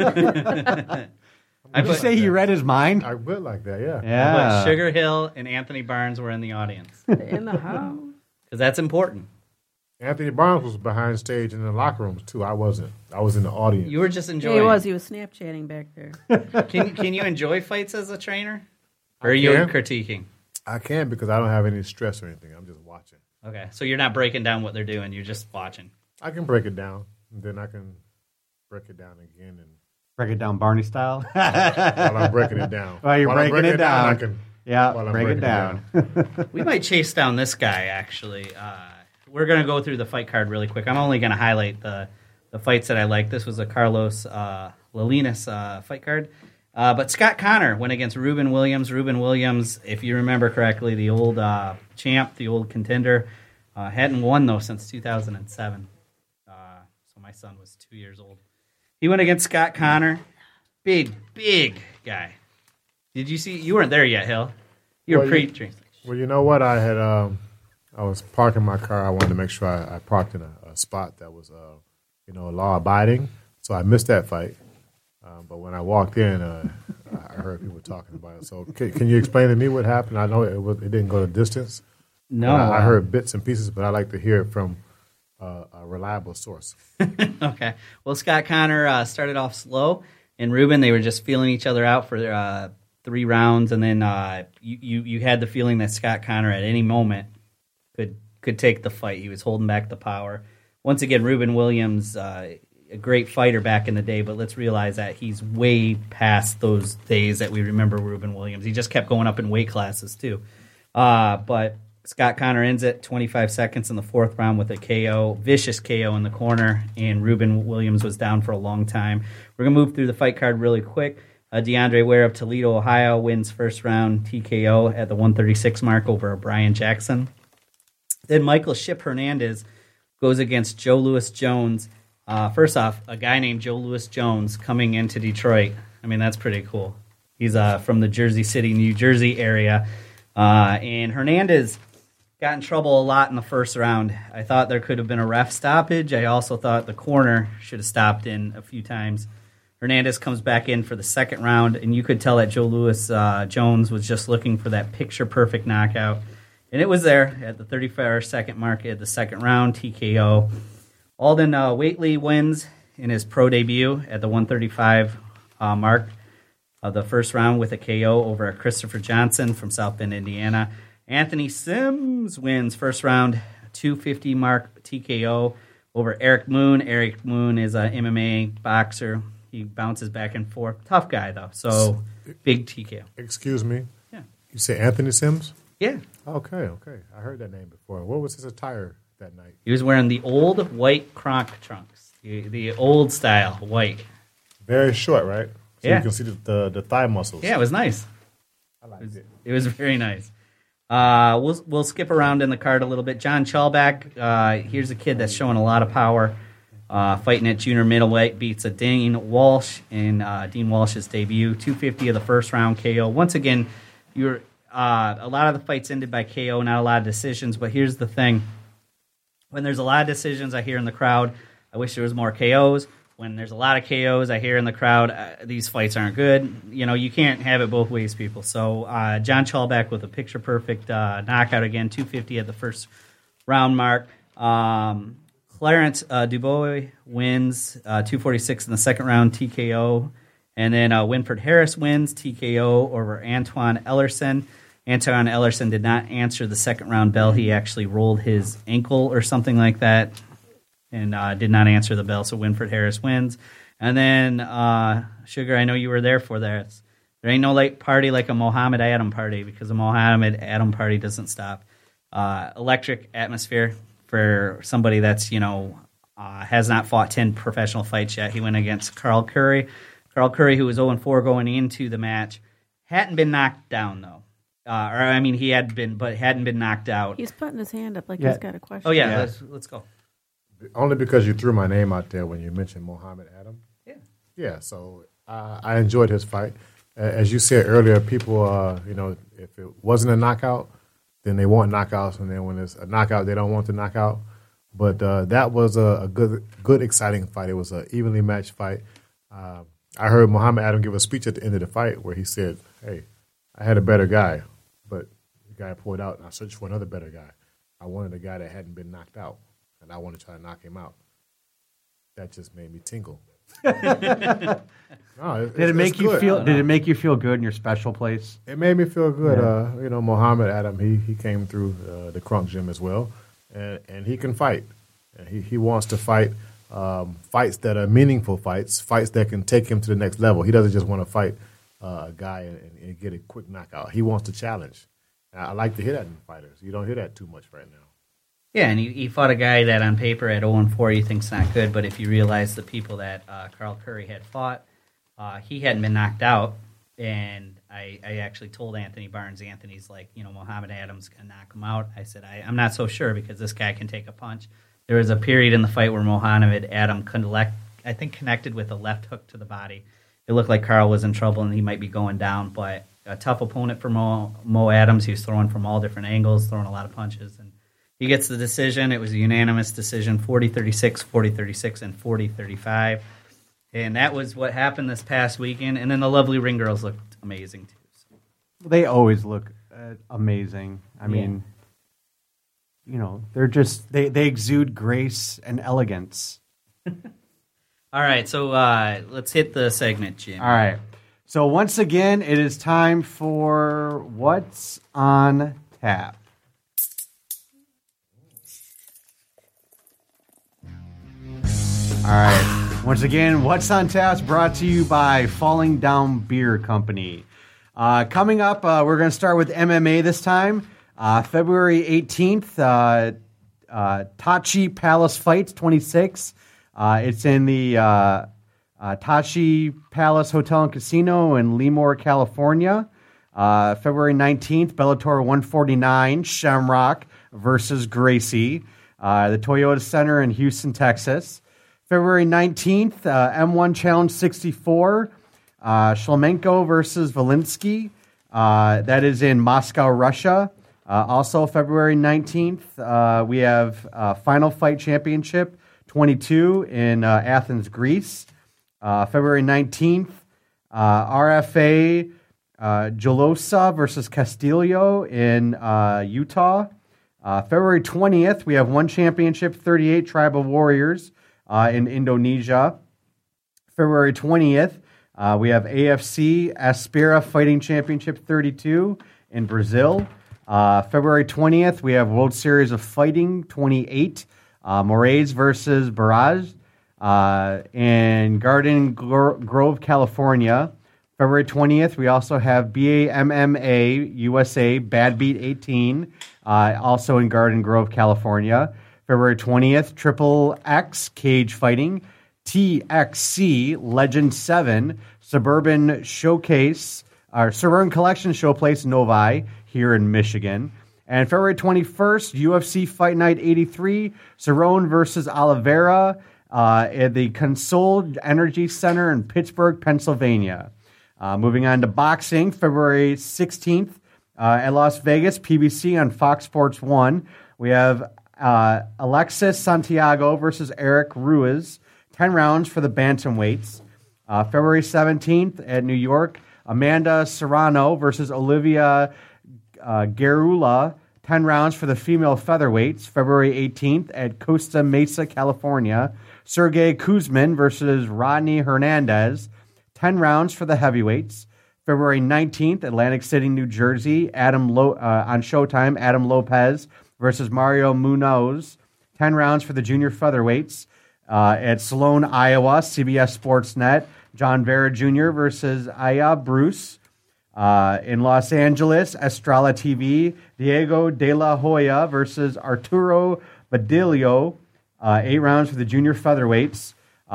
mind. Did you say he read his mind? I would like that, yeah. Yeah. Sugar Hill and Anthony Barnes were in the audience. In the house. Because that's important. Anthony Barnes was behind stage in the locker rooms, too. I wasn't. I was in the audience. You were just Yeah, enjoying. he was Snapchatting back there. Can you enjoy fights as a trainer? Or are you critiquing? I can because I don't have any stress or anything. I'm just watching. Okay, so you're not breaking down what they're doing. You're just watching. I can break it down, and then I can break it down again. And Break it down Barney style. while I'm breaking it down. While you're breaking it down. I can, Yeah, while I'm break it breaking down. We might chase down this guy, actually. We're going to go through the fight card really quick. I'm only going to highlight the fights that I like. This was a Carlos Lalinas fight card. But Scott Connor went against Ruben Williams. Ruben Williams, if you remember correctly, the old champ, the old contender, hadn't won, though, since 2007. So my son was 2 years old. He went against Scott Connor. Big guy. Did you see? You weren't there yet, Hill. You were pre-drinking. Well, you know what? I was parking my car. I wanted to make sure I parked in a spot that was, law-abiding. So I missed that fight. But when I walked in, I heard people talking about it. So can you explain to me what happened? I know it didn't go the distance. No. I heard bits and pieces, but I like to hear it from a reliable source. Okay. Well, Scott Connor started off slow, and Ruben, they were just feeling each other out for 3 rounds, and then you had the feeling that Scott Connor at any moment could take the fight. He was holding back the power. Once again, Ruben Williams, a great fighter back in the day, but let's realize that he's way past those days that we remember Ruben Williams. He just kept going up in weight classes, too. But Scott Connor ends it 25 seconds in the 4th round with a KO, vicious KO in the corner, and Ruben Williams was down for a long time. We're going to move through the fight card really quick. DeAndre Ware of Toledo, Ohio, wins first round TKO at the 136 mark over Brian Jackson. Then Michael Ship Hernandez goes against Joe Louis Jones. First off, a guy named Joe Louis Jones coming into Detroit. I mean, that's pretty cool. He's from the Jersey City, New Jersey area. And Hernandez got in trouble a lot in the first round. I thought there could have been a ref stoppage. I also thought the corner should have stopped in a few times. Hernandez comes back in for the second round, and you could tell that Joe Louis Jones was just looking for that picture-perfect knockout. And it was there at the 34-second mark at the second round, TKO. Alden Waitley wins in his pro debut at the 135 mark of the first round with a KO over Christopher Johnson from South Bend, Indiana. Anthony Sims wins first round 250 mark TKO over Eric Moon. Eric Moon is an MMA boxer. He bounces back and forth. Tough guy, though. So, big TKO. Excuse me? Yeah. You say Anthony Sims? Yeah. Okay. I heard that name before. What was his attire that night? He was wearing the old white Kronk trunks. The old style white. Very short, right? So Yeah. you can see the thigh muscles. Yeah, it was nice. I liked it. It was very nice. We'll skip around in the card a little bit. John Chalback, here's a kid that's showing a lot of power. Fighting at junior middleweight, beats a Dean Walsh in Dean Walsh's debut. 250 of the first round KO. Once again, a lot of the fights ended by KO, not a lot of decisions. But here's the thing: when there's a lot of decisions, I hear in the crowd, I wish there was more KOs. When there's a lot of KOs, I hear in the crowd, these fights aren't good. You know, you can't have it both ways, people. So John Chalback with a picture-perfect knockout again, 250 at the first round mark. Clarence Dubois wins 246 in the second round, TKO. And then Winford Harris wins TKO over Antoine Ellerson. Antoine Ellerson did not answer the second round bell. He actually rolled his ankle or something like that and did not answer the bell. So Winford Harris wins. And then, Sugar, I know you were there for this. There ain't no party like a Muhammad Adam party because a Muhammad Adam party doesn't stop. Electric atmosphere. For somebody that's, has not fought 10 professional fights yet. He went against Carl Curry. Carl Curry, who was 0-4 going into the match, hadn't been knocked down, though. He had been, but hadn't been knocked out. He's putting his hand up like he's got a question. Oh, yeah. Let's go. Only because you threw my name out there when you mentioned Muhammad Adam. Yeah. Yeah, so I enjoyed his fight. As you said earlier, people, if it wasn't a knockout, then they want knockouts, and then when it's a knockout, they don't want the knockout. But that was a good, exciting fight. It was an evenly matched fight. I heard Muhammad Adam give a speech at the end of the fight where he said, "Hey, I had a better guy, but the guy pulled out, and I searched for another better guy. I wanted a guy that hadn't been knocked out, and I wanted to try to knock him out." That just made me tingle. No, Did it make you feel? Did it make you feel good in your special place? It made me feel good. Yeah. Muhammad Adam, he came through the Kronk gym as well, and he can fight. And he wants to fight fights that are meaningful fights that can take him to the next level. He doesn't just want to fight a guy and get a quick knockout. He wants to challenge. And I like to hear that in fighters. You don't hear that too much right now. Yeah, and he fought a guy that on paper at 0-4 you think's not good, but if you realize the people that Carl Curry had fought, he hadn't been knocked out, and I actually told Anthony Barnes, Anthony's like, Muhammad Adam's going to knock him out. I said, I'm not so sure because this guy can take a punch. There was a period in the fight where Muhammad Adam connected with a left hook to the body. It looked like Carl was in trouble and he might be going down, but a tough opponent for Mo Adams. He was throwing from all different angles, throwing a lot of punches, and he gets the decision. It was a unanimous decision, 40-36, 40-36, and 40-35. And that was what happened this past weekend. And then the lovely ring girls looked amazing, too. So. They always look amazing. I mean, they're just they exude grace and elegance. All right, so let's hit the segment, Jim. All right. So once again, it is time for What's on Tap. All right. Once again, What's on Tap is brought to you by Falling Down Beer Company. Coming up, we're going to start with MMA this time. February 18th, Tachi Palace Fights 26. It's in the Tachi Palace Hotel and Casino in Lemoore, California. February 19th, Bellator 149, Shamrock versus Gracie. The Toyota Center in Houston, Texas. February 19th, M1 Challenge 64, Shlemenko versus Volinsky. That is in Moscow, Russia. Also, February 19th, we have Final Fight Championship 22 in Athens, Greece. February 19th, RFA Jolosa versus Castillo in Utah. February 20th, we have One Championship 38 Tribal Warriors in Indonesia. February 20th, we have AFC Aspira Fighting Championship 32 in Brazil. February 20th, we have World Series of Fighting 28, Moraes versus Barrage in Garden Grove, California. February 20th, we also have BAMMA USA Bad Beat 18, also in Garden Grove, California. February 20th, Triple X Cage Fighting, TXC Legend 7, Suburban Showcase, Suburban Collection Showplace Novi here in Michigan. And February 21st, UFC Fight Night 83, Cerrone versus Oliveira at the Consol Energy Center in Pittsburgh, Pennsylvania. Moving on to boxing, February 16th at Las Vegas, PBC on Fox Sports 1. We have Alexis Santiago versus Eric Ruiz, 10 rounds for the bantamweights. February 17th at New York, Amanda Serrano versus Olivia Garula, 10 rounds for the female featherweights. February 18th at Costa Mesa, California, Sergey Kuzmin versus Rodney Hernandez, 10 rounds for the heavyweights. February 19th, Atlantic City, New Jersey, on Showtime, Adam Lopez versus Mario Munoz, 10 rounds for the junior featherweights. At Salone, Iowa, CBS Sportsnet, John Vera Jr. versus Aya Bruce. In Los Angeles, Estrella TV, Diego De La Hoya versus Arturo Badillo, 8 rounds for the junior featherweights.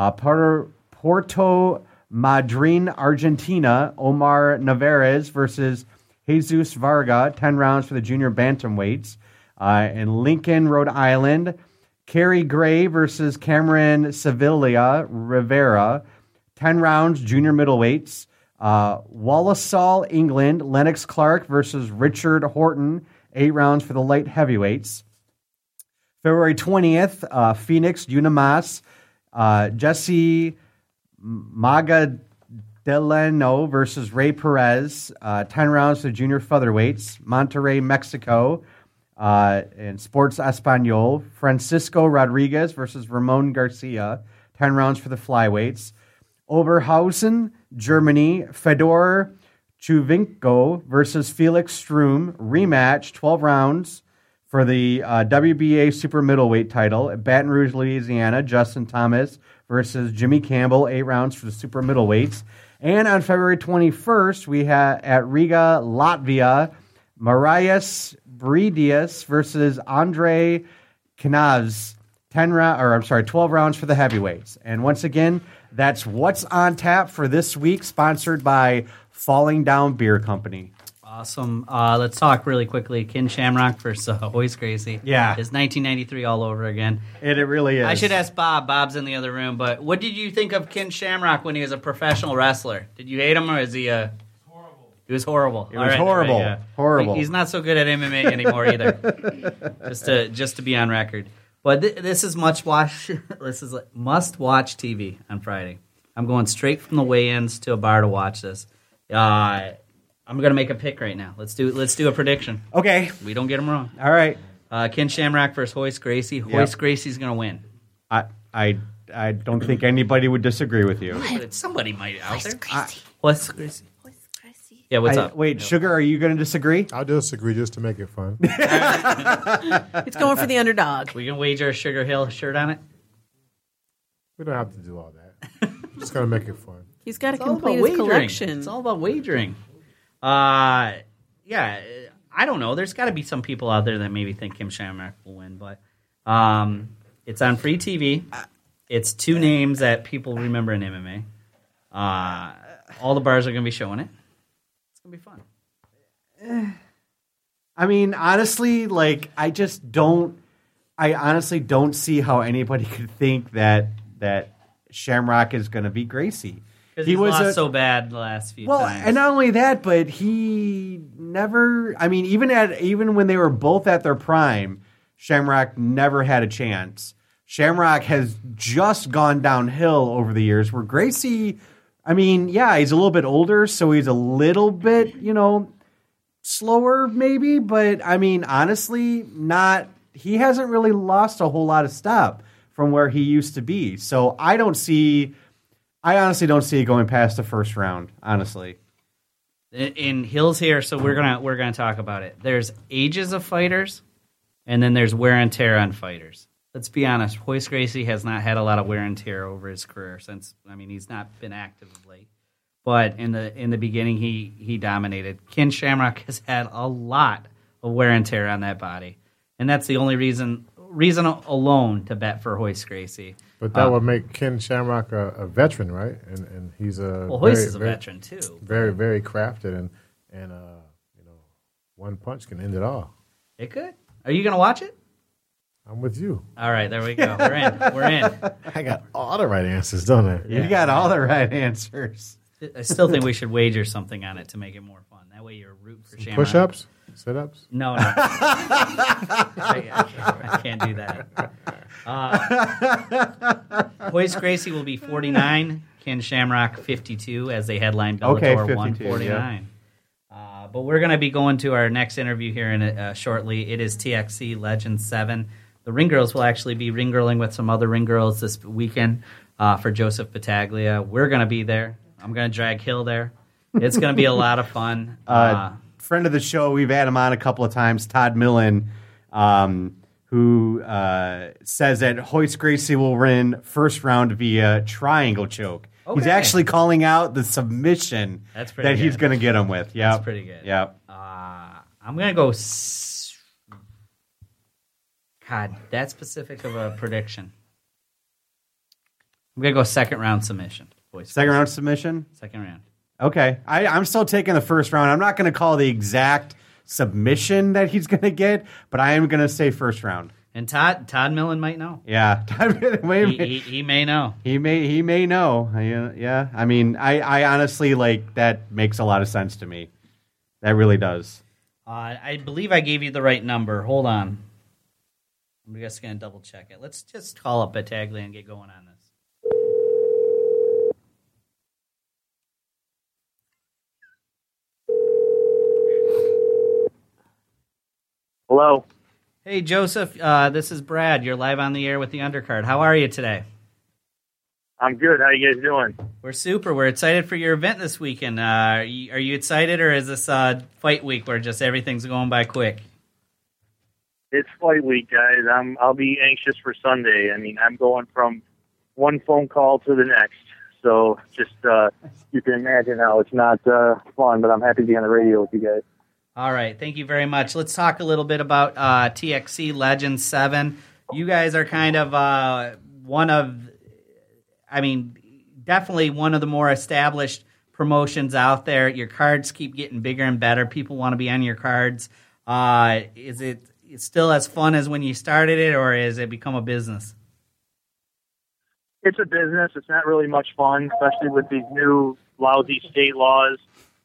Porto Madryn, Argentina, Omar Navarez versus Jesus Varga, 10 rounds for the junior bantamweights. In Lincoln, Rhode Island, Kerry Gray versus Cameron Sevilla Rivera, 10 rounds, junior middleweights. Walsall, England, Lennox Clark versus Richard Horton, 8 rounds for the light heavyweights. February 20th, Phoenix, Unimas, Jesse Magadeleno versus Ray Perez, 10 rounds for the junior featherweights. Monterrey, Mexico, in Sports Espanol, Francisco Rodriguez versus Ramon Garcia, 10 rounds for the flyweights. Oberhausen, Germany, Fedor Chuvinko versus Felix Strum, rematch, 12 rounds for the WBA super middleweight title. At Baton Rouge, Louisiana, Justin Thomas versus Jimmy Campbell, 8 rounds for the super middleweights. And on February 21st, we have at Riga, Latvia, Marius Bridius versus Andre Knaz, 12 rounds for the heavyweights. And once again, that's What's on Tap for this week, sponsored by Falling Down Beer Company. Awesome. Let's talk really quickly. Ken Shamrock versus Hoist Gracie. Yeah. It's 1993 all over again. It really is. I should ask Bob. Bob's in the other room. But what did you think of Ken Shamrock when he was a professional wrestler? Did you hate him, or is he horrible? He was horrible. It was horrible. Yeah. Horrible. He's not so good at MMA anymore either. just to be on record. But this is must-watch TV on Friday. I'm going straight from the weigh-ins to a bar to watch this. I'm going to make a pick right now. Let's do a prediction. Okay. We don't get them wrong. All right. Ken Shamrock versus Hoist Gracie. Hoist Gracie's going to win. I don't think anybody would disagree with you. But somebody might out there. Gracie. Hoist Gracie. Yeah, what's up? Wait, Sugar, are you going to disagree? I'll disagree just to make it fun. It's going for the underdog. We can wager a Sugar Hill shirt on it? We don't have to do all that. Just going to make it fun. He's got to It's all complete about his wagering. collection. It's all about wagering. I don't know. There's got to be some people out there that maybe think Kim Shamrock will win, but it's on free TV. It's two names that people remember in MMA. All the bars are going to be showing it. It's going to be fun. I mean, honestly, like I honestly don't see how anybody could think that Shamrock is going to beat Gracie. Because he lost so bad the last few times. And not only that, but he never. I mean, even when they were both at their prime, Shamrock never had a chance. Shamrock has just gone downhill over the years. Where Gracie, I mean, yeah, he's a little bit older, so he's a little bit, slower maybe. But I mean, honestly, not. He hasn't really lost a whole lot of step from where he used to be. So I honestly don't see it going past the first round, honestly. In Hill's here, so we're gonna talk about it. There's ages of fighters, and then there's wear and tear on fighters. Let's be honest, Hoist Gracie has not had a lot of wear and tear over his career he's not been active of late. But in the beginning, he dominated. Ken Shamrock has had a lot of wear and tear on that body, and that's the only reason alone to bet for Hoist Gracie. But that would make Ken Shamrock a veteran, right? And he's Hoist is a veteran too. Very, very crafted, and one punch can end it all. It could. Are you going to watch it? I'm with you. All right, there we go. We're in. I got all the right answers, don't I? You got all the right answers. I still think we should wager something on it to make it more fun. That way you're rooting for Shamrock. Push-ups? Sit-ups? No. I can't do that. Hoist Gracie will be 49. Ken Shamrock 52 as they headline Bellator 149. Yeah. But we're going to be going to our next interview here shortly. It is TXC Legend 7. The Ring Girls will actually be ring girling with some other ring girls this weekend for Joseph Battaglia. We're going to be there. I'm going to drag Hill there. It's going to be a lot of fun. Friend of the show, we've had him on a couple of times, Todd Millen, who says that Hoist Gracie will win first round via triangle choke. Okay. He's actually calling out the submission that he's going to get him with. Yep. That's pretty good. Yep. I'm going to go... God, that specific of a prediction. I'm going to go second round submission. Second round submission? Second round. Okay. I'm still taking the first round. I'm not going to call the exact submission that he's going to get, but I am going to say first round. And Todd Millen might know. Yeah. He may know. He may know. Yeah. I mean, I honestly, that makes a lot of sense to me. That really does. I believe I gave you the right number. Hold on. I'm just going to double check it. Let's just call up Battaglia and get going on this. Hello. Hey, Joseph. This is Brad. You're live on the air with the Undercard. How are you today? I'm good. How you guys doing? We're super. We're excited for your event this weekend. Are you excited, or is this fight week where just everything's going by quick? It's fight week, guys. I'll be anxious for Sunday. I mean, I'm going from one phone call to the next. So just you can imagine how it's not fun, but I'm happy to be on the radio with you guys. All right. Thank you very much. Let's talk a little bit about TXC Legend 7. You guys are kind of definitely one of the more established promotions out there. Your cards keep getting bigger and better. People want to be on your cards. Is it still as fun as when you started it, or has it become a business? It's a business. It's not really much fun, especially with these new lousy state laws.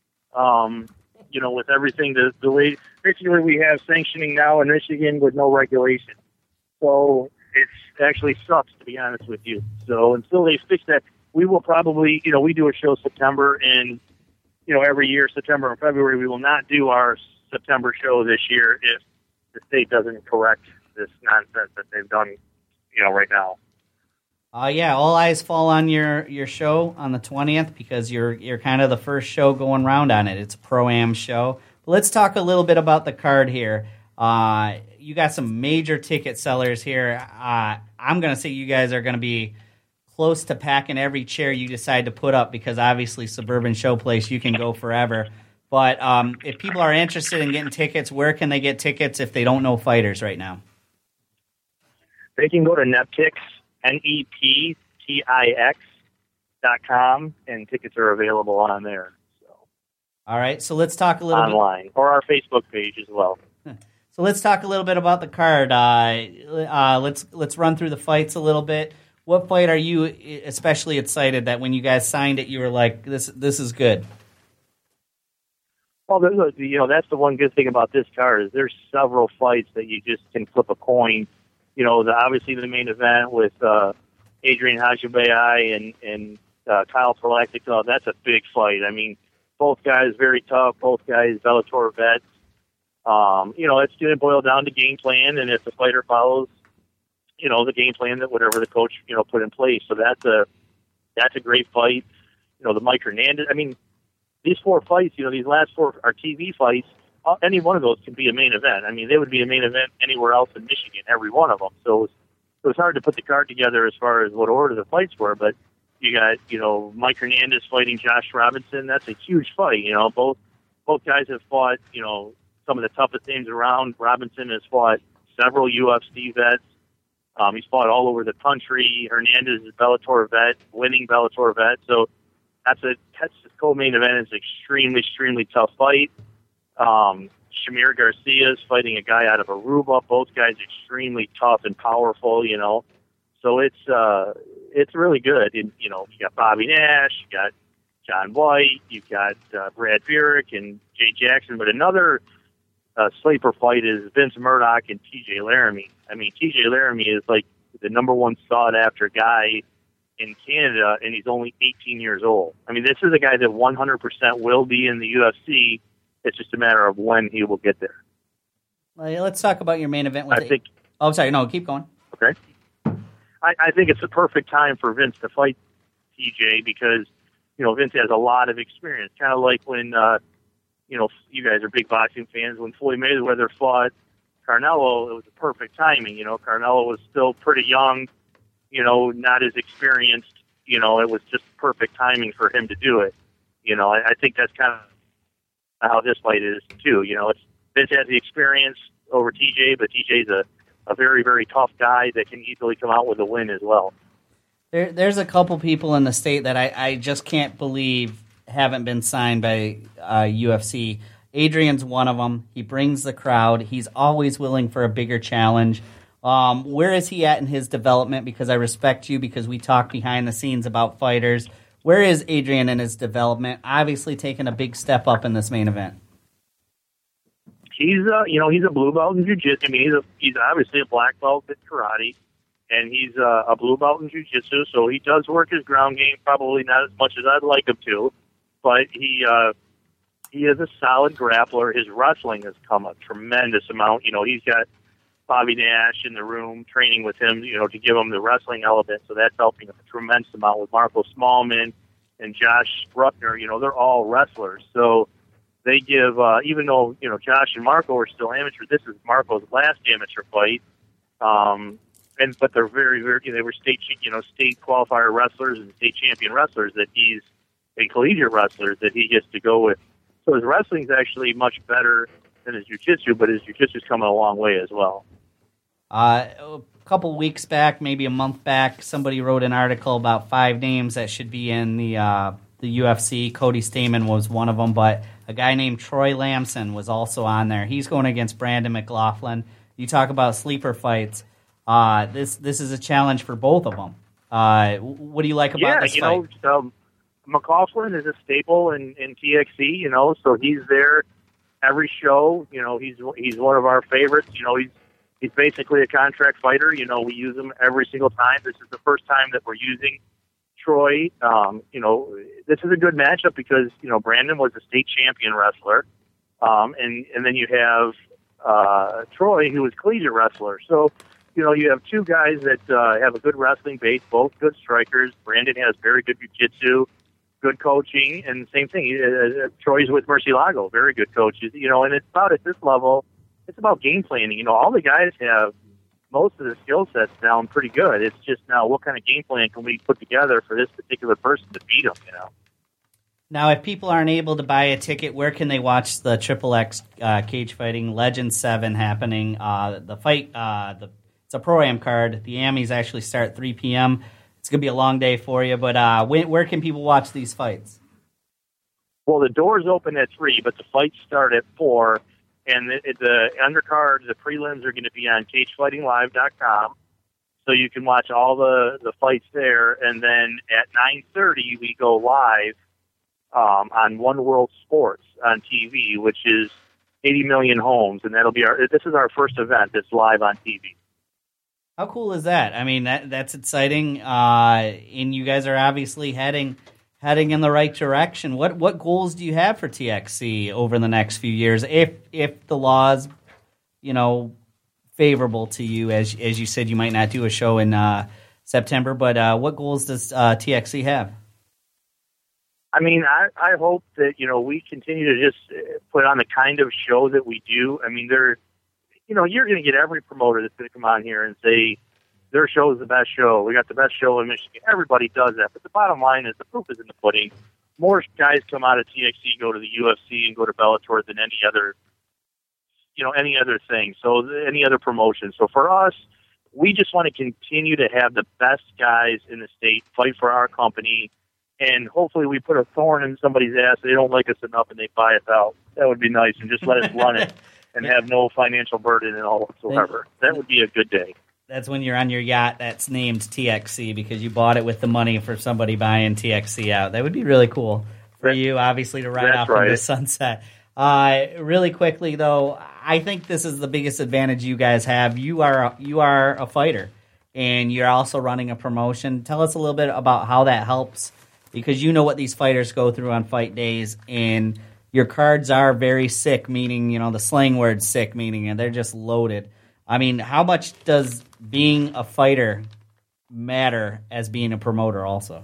With everything the way basically we have sanctioning now in Michigan with no regulation. So it actually sucks, to be honest with you. So until they fix that, we will probably, we do a show September, and every year, September and February, we will not do our September show this year if the state doesn't correct this nonsense that they've done, right now. Yeah, all eyes fall on your show on the 20th because you're kind of the first show going round on it. It's a Pro-Am show. But let's talk a little bit about the card here. You got some major ticket sellers here. I'm going to say you guys are going to be close to packing every chair you decide to put up because obviously Suburban Showplace, you can go forever. But if people are interested in getting tickets, where can they get tickets if they don't know fighters right now? They can go to Neptix, NEPTIX.com, and tickets are available on there. So. All right, so let's talk a little online, or our Facebook page as well. So let's talk a little bit about the card. Let's run through the fights a little bit. What fight are you especially excited that when you guys signed it, you were like, this is good? Well, that's the one good thing about this card is there's several fights that you just can flip a coin. Obviously the main event with Adrian Hajabai and Kyle Prolactic, that's a big fight. I mean, both guys very tough, both guys Bellator vets. It's going to boil down to game plan, and if the fighter follows, the game plan that whatever the coach, put in place. So that's a great fight. The Mike Hernandez, I mean, these four fights, these last four are TV fights. Any one of those can be a main event. I mean, they would be a main event anywhere else in Michigan, every one of them. So it was hard to put the card together as far as what order the fights were, but you got, Mike Hernandez fighting Josh Robinson. That's a huge fight. Both guys have fought, some of the toughest names around. Robinson has fought several UFC vets. He's fought all over the country. Hernandez is a Bellator vet, winning Bellator vet. So that's the co-main event. It's an extremely, extremely tough fight. Shamir Garcia is fighting a guy out of Aruba. Both guys extremely tough and powerful, So it's really good. And, you got Bobby Nash, you got John White, you've got Brad Burick and Jay Jackson. But another sleeper fight is Vince Murdoch and TJ Laramie. I mean, TJ Laramie is like the number one sought-after guy in Canada, and he's only 18 years old. I mean, this is a guy that 100% will be in the UFC. It's just a matter of when he will get there. Well, let's talk about your main event. Sorry. No, keep going. Okay. I think it's the perfect time for Vince to fight TJ because, Vince has a lot of experience. Kind of like when, you guys are big boxing fans. When Floyd Mayweather fought Canelo, it was the perfect timing. Canelo was still pretty young, not as experienced. It was just perfect timing for him to do it. I think that's kind of how this fight is too. Vince has the experience over TJ, but TJ's a very, very tough guy that can easily come out with a win as well. There's a couple people in the state that I just can't believe haven't been signed by UFC. Adrian's one of them. He brings the crowd. He's always willing for a bigger challenge. Where is he at in his development? Because I respect you because we talk behind the scenes about fighters. Where is Adrian in his development? Obviously taking a big step up in this main event. He's a blue belt in jiu-jitsu. I mean, he's obviously a black belt in karate, and he's a blue belt in jiu-jitsu. So he does work his ground game, probably not as much as I'd like him to, but he is a solid grappler. His wrestling has come a tremendous amount. He's got Bobby Nash in the room training with him, to give him the wrestling element. So that's helping a tremendous amount with Marco Smallman and Josh Bruckner. They're all wrestlers. So they give, even though, Josh and Marco are still amateur, this is Marco's last amateur fight. But they're very, very, they were state qualifier wrestlers and state champion wrestlers and collegiate wrestlers that he gets to go with. So his wrestling's actually much better than his jiu-jitsu, but his jiu-jitsu's coming a long way as well. A couple weeks back, maybe a month back, somebody wrote an article about 5 names that should be in the UFC. Cody Stamann was one of them, but a guy named Troy Lamson was also on there. He's going against Brandon McLaughlin. You talk about sleeper fights. This is a challenge for both of them. What do you like about this fight? McLaughlin is a staple in TXC, so he's there every show. He's one of our favorites. He's basically a contract fighter. We use him every single time. This is the first time that we're using Troy. This is a good matchup because, Brandon was a state champion wrestler. And then you have Troy, who was a collegiate wrestler. So, you have two guys that have a good wrestling base, both good strikers. Brandon has very good jiu-jitsu, good coaching, and same thing. Troy's with Murcielago, very good coaches. And it's about at this level, it's about game planning. All the guys have most of the skill sets down pretty good. It's just now what kind of game plan can we put together for this particular person to beat them, Now, if people aren't able to buy a ticket, where can they watch the Triple X Cage Fighting Legend 7 happening? The fight, it's a Pro-Am card. The Amis actually start at 3 p.m. It's going to be a long day for you, but where can people watch these fights? Well, the doors open at 3, but the fights start at 4. And the undercard, the prelims are going to be on cagefightinglive.com. So you can watch all the fights there. And then at 9:30, we go live on One World Sports on TV, which is 80 million homes. And this is our first event that's live on TV. How cool is that? I mean, that's exciting. And you guys are obviously heading in the right direction. What goals do you have for TXC over the next few years, if the law's, favorable to you? As you said, you might not do a show in September, but what goals does TXC have? I mean, I hope that, we continue to just put on the kind of show that we do. I mean, you're going to get every promoter that's going to come on here and say, their show is the best show. We got the best show in Michigan. Everybody does that. But the bottom line is the proof is in the pudding. More guys come out of TXC, go to the UFC, and go to Bellator than any other thing. So any other promotion. So for us, we just want to continue to have the best guys in the state fight for our company. And hopefully we put a thorn in somebody's ass. They don't like us enough and they buy us out. That would be nice. And just let us run it and have no financial burden at all whatsoever. That would be a good day. That's when you're on your yacht that's named TXC because you bought it with the money for somebody buying TXC out. That would be really cool for you, obviously, to ride off into the sunset. Really quickly, though, I think this is the biggest advantage you guys have. You are a fighter, and you're also running a promotion. Tell us a little bit about how that helps, because you know what these fighters go through on fight days, and your cards are very sick, meaning, the slang word sick, meaning, and they're just loaded. I mean, how much does being a fighter matter as being a promoter also?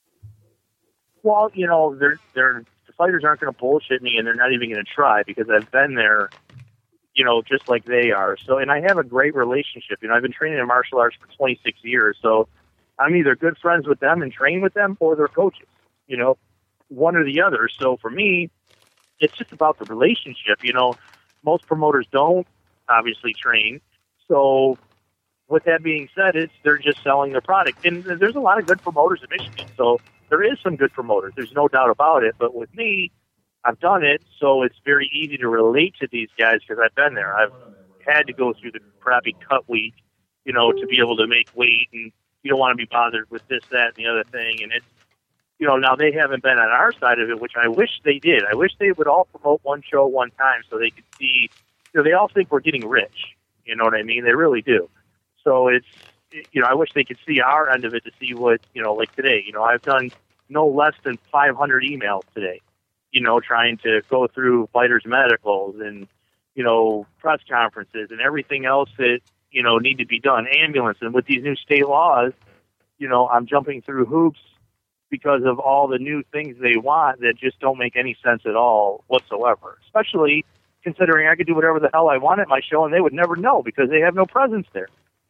Well, the fighters aren't going to bullshit me, and they're not even going to try because I've been there, just like they are. So, and I have a great relationship. I've been training in martial arts for 26 years, so I'm either good friends with them and train with them, or they're coaches, one or the other. So for me, it's just about the relationship. Most promoters don't obviously train. So with that being said, they're just selling their product. And there's a lot of good promoters in Michigan. So there is some good promoters. There's no doubt about it. But with me, I've done it, so it's very easy to relate to these guys because I've been there. I've had to go through the crappy cut week, to be able to make weight, and you don't want to be bothered with this, that, and the other thing. And it's, now they haven't been on our side of it, which I wish they did. I wish they would all promote one show one time so they could see, they all think we're getting rich. You know what I mean? They really do. So it's, I wish they could see our end of it to see what, like today, I've done no less than 500 emails today, trying to go through fighters' medicals and, press conferences and everything else that, need to be done, ambulance. And with these new state laws, I'm jumping through hoops because of all the new things they want that just don't make any sense at all whatsoever, especially considering I could do whatever the hell I want at my show and they would never know because they have no presence there.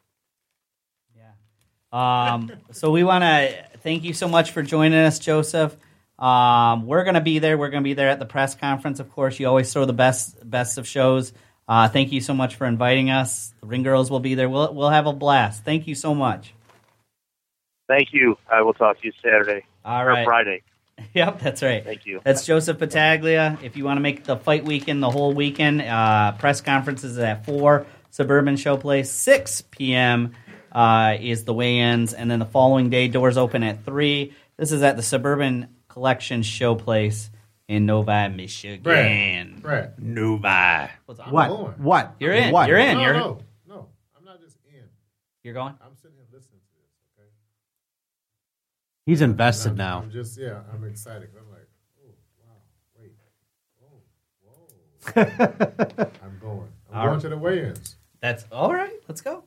Yeah. So we want to thank you so much for joining us, Joseph. We're going to be there. We're going to be there at the press conference. Of course, you always throw the best of shows. Thank you so much for inviting us. The Ring Girls will be there. We'll have a blast. Thank you so much. Thank you. I will talk to you Saturday. All right. Or Friday. Yep, that's right. Thank you. That's Joseph Battaglia. If you want to make the fight weekend the whole weekend, press conferences at 4, Suburban Showplace, 6 p.m. Is the weigh-ins, and then the following day, doors open at 3. This is at the Suburban Collection Showplace in Novi, Michigan. Brad. Novi. What's up? What? You're in. What? You're in. No, I'm not just in. You're going? I'm sitting here listening to this, okay? He's invested now. I'm just, I'm excited. I'm like, oh, wow, wait. Oh, whoa. I'm going. I'm going to the weigh-ins. That's all right. Let's go.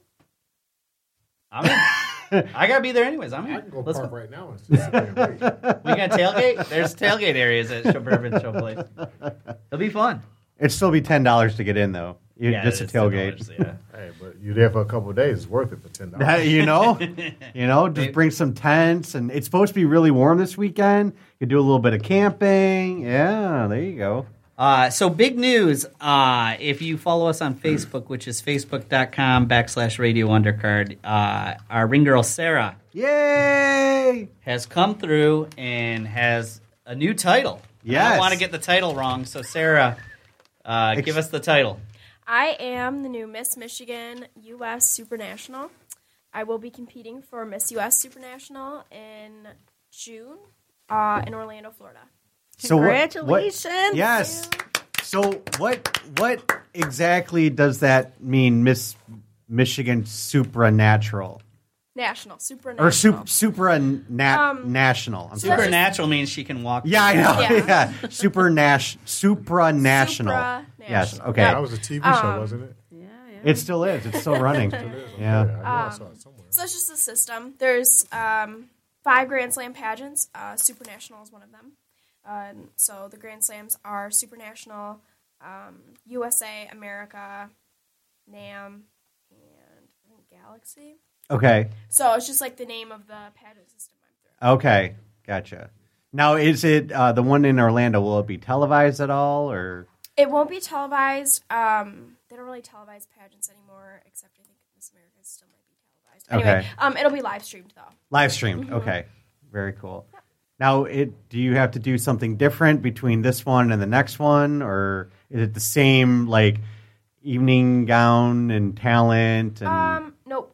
I'm in. I gotta be there anyways. I'm in. I can go Let's park go. right now and just sit there and wait. We got tailgate. There's tailgate areas at Suburban Showplace. It'll be fun. It'd still be $10 to get in, though. Just a it's tailgate. $10, yeah. Hey, but you're there for a couple of days. It's worth it for $10. Just bring some tents, and it's supposed to be really warm this weekend. You could do a little bit of camping. Yeah, there you go. So big news. If you follow us on Facebook, which is facebook.com/Radio Undercard, our ring girl Sarah Yay! has come through and has a new title. Yes. I don't want to get the title wrong, so Sarah, give us the title. I am the new Miss Michigan U.S. Supernational. I will be competing for Miss U.S. Supernational in June in Orlando, Florida. So Congratulations. Yes. So what exactly does that mean, Miss Michigan Supranatural? National, Supernational. Or national. I'm sorry. Supernatural means she can walk. Yeah, I know. Yeah. Yeah. Supranational. Supranational. Yes. Okay. That was a TV show, wasn't it? It still is. It's still running. Yeah. I know I saw it somewhere. So it's just a system. There's 5 Grand Slam pageants. Supernational is one of them. So the Grand Slams are Supernational, USA, America, NAM, and I think Galaxy. Okay. So it's just like the name of the pageant system I'm through. Okay. Gotcha. Now, is it the one in Orlando? Will it be televised at all, or? It won't be televised. They don't really televise pageants anymore, except I think Miss America still might be televised. Anyway, it'll be live streamed though. Live streamed. Okay. Very cool. Yep. Now, do you have to do something different between this one and the next one, or is it the same, like evening gown and talent? And... Nope.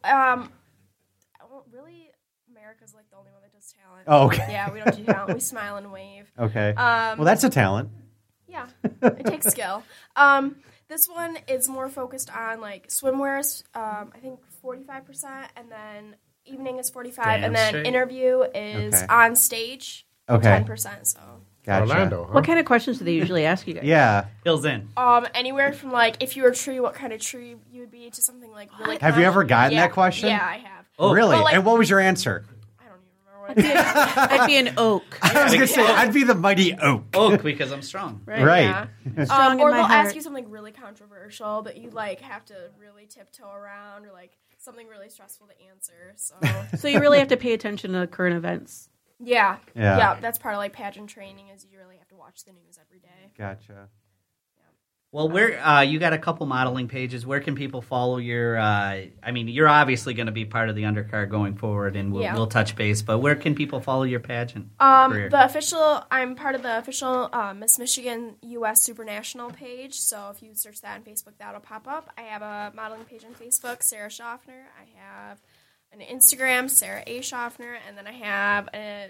Really, America's like the only one that does talent. Oh, okay. Yeah, we don't do talent. We smile and wave. Okay. Well, that's a talent. Yeah, it takes skill. This one is more focused on like swimwear. I think 45%, and then evening is 45%, and then interview is on stage. 10%. So. Gotcha. Orlando. Huh? What kind of questions do they usually ask you guys? Yeah. Hills in. Anywhere from like if you were a tree, what kind of tree you would be, to something like really. Have you ever gotten that question? Yeah, I have. Oh, really? Well, like, and what was your answer? I don't even remember what I did. I'd be an oak. I was going to say, I'd be the mighty oak. Oak, because I'm strong. Right. Yeah. Strong or in my they'll heart. ask you something really controversial that you like have to really tiptoe around, or like something really stressful to answer. So you really have to pay attention to current events. Yeah. That's part of like pageant training, is you really have to watch the news every day. Gotcha. Well, you got a couple modeling pages. Where can people follow your? You're obviously going to be part of the undercard going forward, and we'll touch base. But where can people follow your pageant career? I'm part of the official Miss Michigan U.S. Supernational page. So if you search that on Facebook, that'll pop up. I have a modeling page on Facebook, Sarah Schaffner. I have an Instagram, Sarah A. Schaffner, and then I have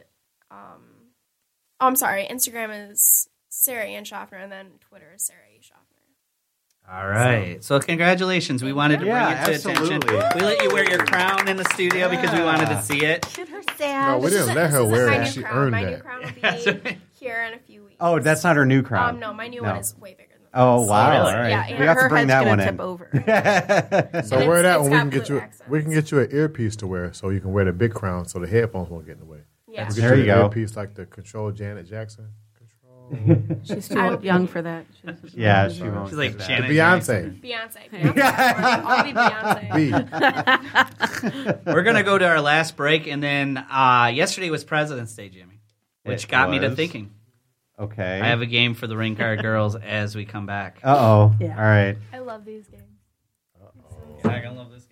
Instagram is Sarah Ann Schaffner, and then Twitter is Sarah A. Schaffner. All right. So congratulations. We wanted to bring it to attention. We let you wear your crown in the studio because we wanted to see it. Get her sad. No, we didn't let her wear My it. new She crown. earned My that. new crown will be here in a few weeks. Oh, that's not her new crown. No, my new one is way bigger than that. Oh, wow. really? All right. Yeah, We have to her bring head's that one gonna in. tip over. So And wear that, it's and we got can get blue you. accents. We can get you an earpiece to wear, so you can wear the big crown, so the headphones won't get in the way. Yeah. We'll get There you an go. earpiece like the Control Janet Jackson. She's too young for that. Yeah, she won't. She's like do that. Janet Beyonce. Beyonce. I'll be Beyonce. B. We're going to go to our last break, and then yesterday was President's Day, Jimmy, which It got me to was. thinking. Okay. I have a game for the ring card girls as we come back. Uh-oh. Yeah. All right. I love these games. You're not going to love this game.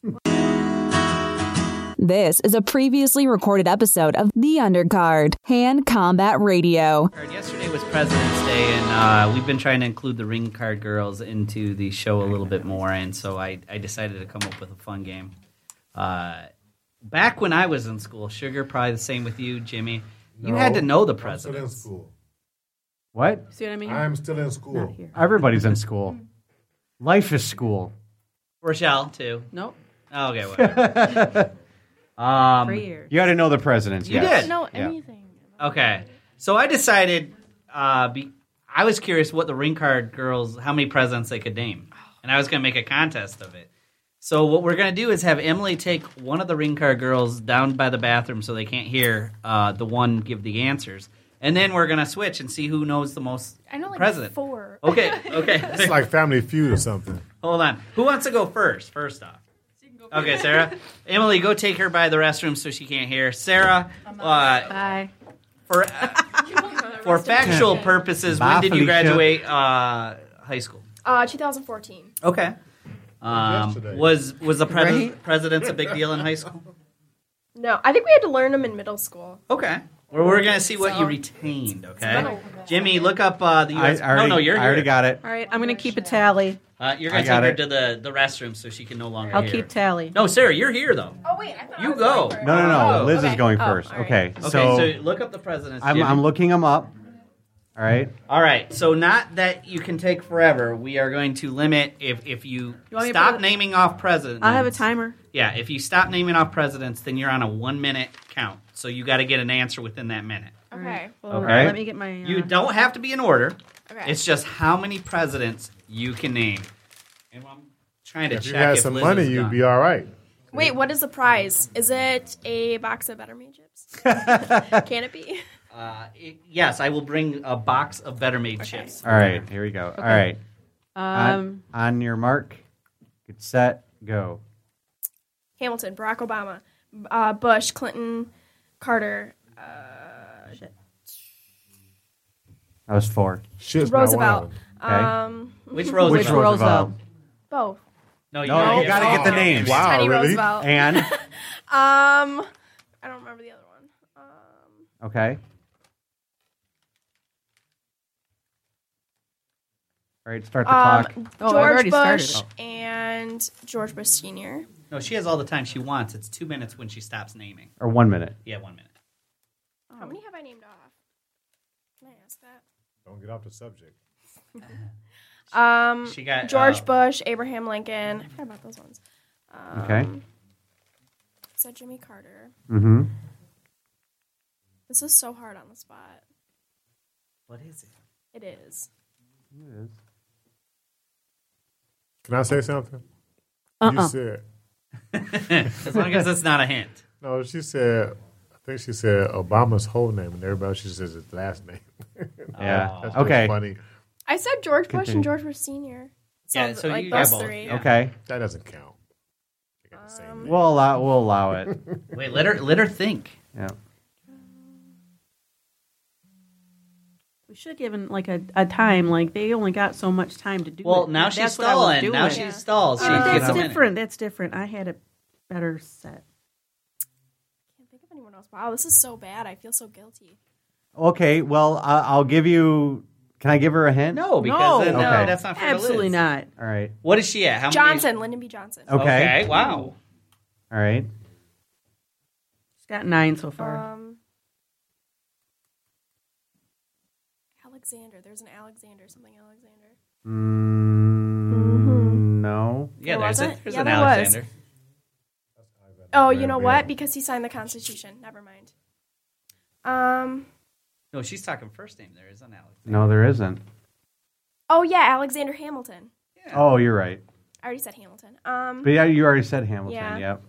This is a previously recorded episode of The Undercard, Hand Combat Radio. Yesterday was President's Day, and we've been trying to include the ring card girls into the show a little bit more, and so I decided to come up with a fun game. Back when I was in school, Sugar, probably the same with you, Jimmy, you had to know the I'm still in presidents. school. What? See what I mean? I'm still in school. Not here. Everybody's in school. Life is school. Rochelle, too. Nope. Okay, whatever. 3 years. You got to know the presidents. You yes. did. I don't know Yeah. anything. Okay, so I decided, I was curious what the ring card girls, how many presidents they could name. Oh, and I was going to make a contest of it. So what we're going to do is have Emily take one of the ring car girls down by the bathroom so they can't hear the one give the answers. And then we're going to switch and see who knows the most I know like president. 4. Okay. It's like Family Feud or something. Hold on. Who wants to go first off? Okay, Sarah. Emily, go take her by the restroom so she can't hear. Sarah, Bye. for factual purposes, when did you graduate high school? 2014. Okay. Yesterday. Was the presidents a big deal in high school? No, I think we had to learn them in middle school. Okay. Well, we're going to see what you retained, okay? Jimmy, look up the U.S. I already got it. All right, I'm going to keep a tally. You're going to take her to the restroom so she can no longer I'll hear. keep tally. No, Sarah, you're here, though. Oh, wait. I thought You go. No. Liz is going Oh, first. all right. Okay. Okay, So so look up the presidents, Jimmy. I'm looking them up. All right. All right, so not that you can take forever. We are going to limit if you want me to stop put- naming off presidents. I'll have a timer. Yeah, if you stop naming off presidents, then you're on a 1 minute count. So you got to get an answer within that minute. Okay. Well, Okay. Let me get my... You don't have to be in order. Okay. It's just how many presidents you can name. And I'm trying to If check you had if some Liz money, is you'd done. be all right. Wait, what is the prize? Is it a box of Better Made chips? Can it be? Yes, I will bring a box of Better Made chips. All right. Here we go. All right. On your mark, get set, go. Hamilton, Barack Obama, Bush, Clinton, Carter, That was 4. Shit's not one of Roosevelt. them. Which Roosevelt? Which Roosevelt? Both. No, No, you got to get the names. Wow, Teddy really? Roosevelt. And I don't remember the other one. okay. All right. Start the clock. Oh, I've George already Bush started. and George Bush Sr. No, she has all the time she wants. It's 2 minutes when she stops naming. Or 1 minute. Yeah, 1 minute. How many have I named off? Can I ask that? Don't get off the subject. She got George Bush, Abraham Lincoln. I forgot about those ones. Okay. Said Jimmy Carter. Mm-hmm. This is so hard on the spot. What is it? It is. Can I say something? You said, As long as it's not a hint. no, she said, I think she said Obama's whole name, and everybody she says his last name. Yeah. That's Okay. just funny. I said George Bush Continue. and George Bush Sr. Yeah, so like you those got both. three. Yeah. Okay. That doesn't count. They got the same name. We'll allow it. Wait, let her think. Yeah. We should have given like a time. Like they only got so much time to do it. Well, now she's That's what I was stalling. doing. Now she's stalled. She That's gets a minute. different. That's different. I had it better set. Can't think of anyone else. Wow, this is so bad. I feel so guilty. Okay. Well, I'll give you. Can I give her a hint? No, because then, Okay. that's not fair to Absolutely Liz. not. All right. What is she at? How Johnson, Lyndon B. Johnson. Okay. Many? Okay. Wow. All right. She's got 9 so far. Alexander. There's an Alexander. Something Alexander. No. Yeah, There there's wasn't? there's Yeah, an there was. Alexander. Oh, you know what? Because he signed the Constitution. Never mind. No, she's talking first name. There is an Alexander. No, there isn't. Oh yeah, Alexander Hamilton. Yeah. Oh, you're right. I already said Hamilton. But yeah, you already said Hamilton. Yeah. Yep.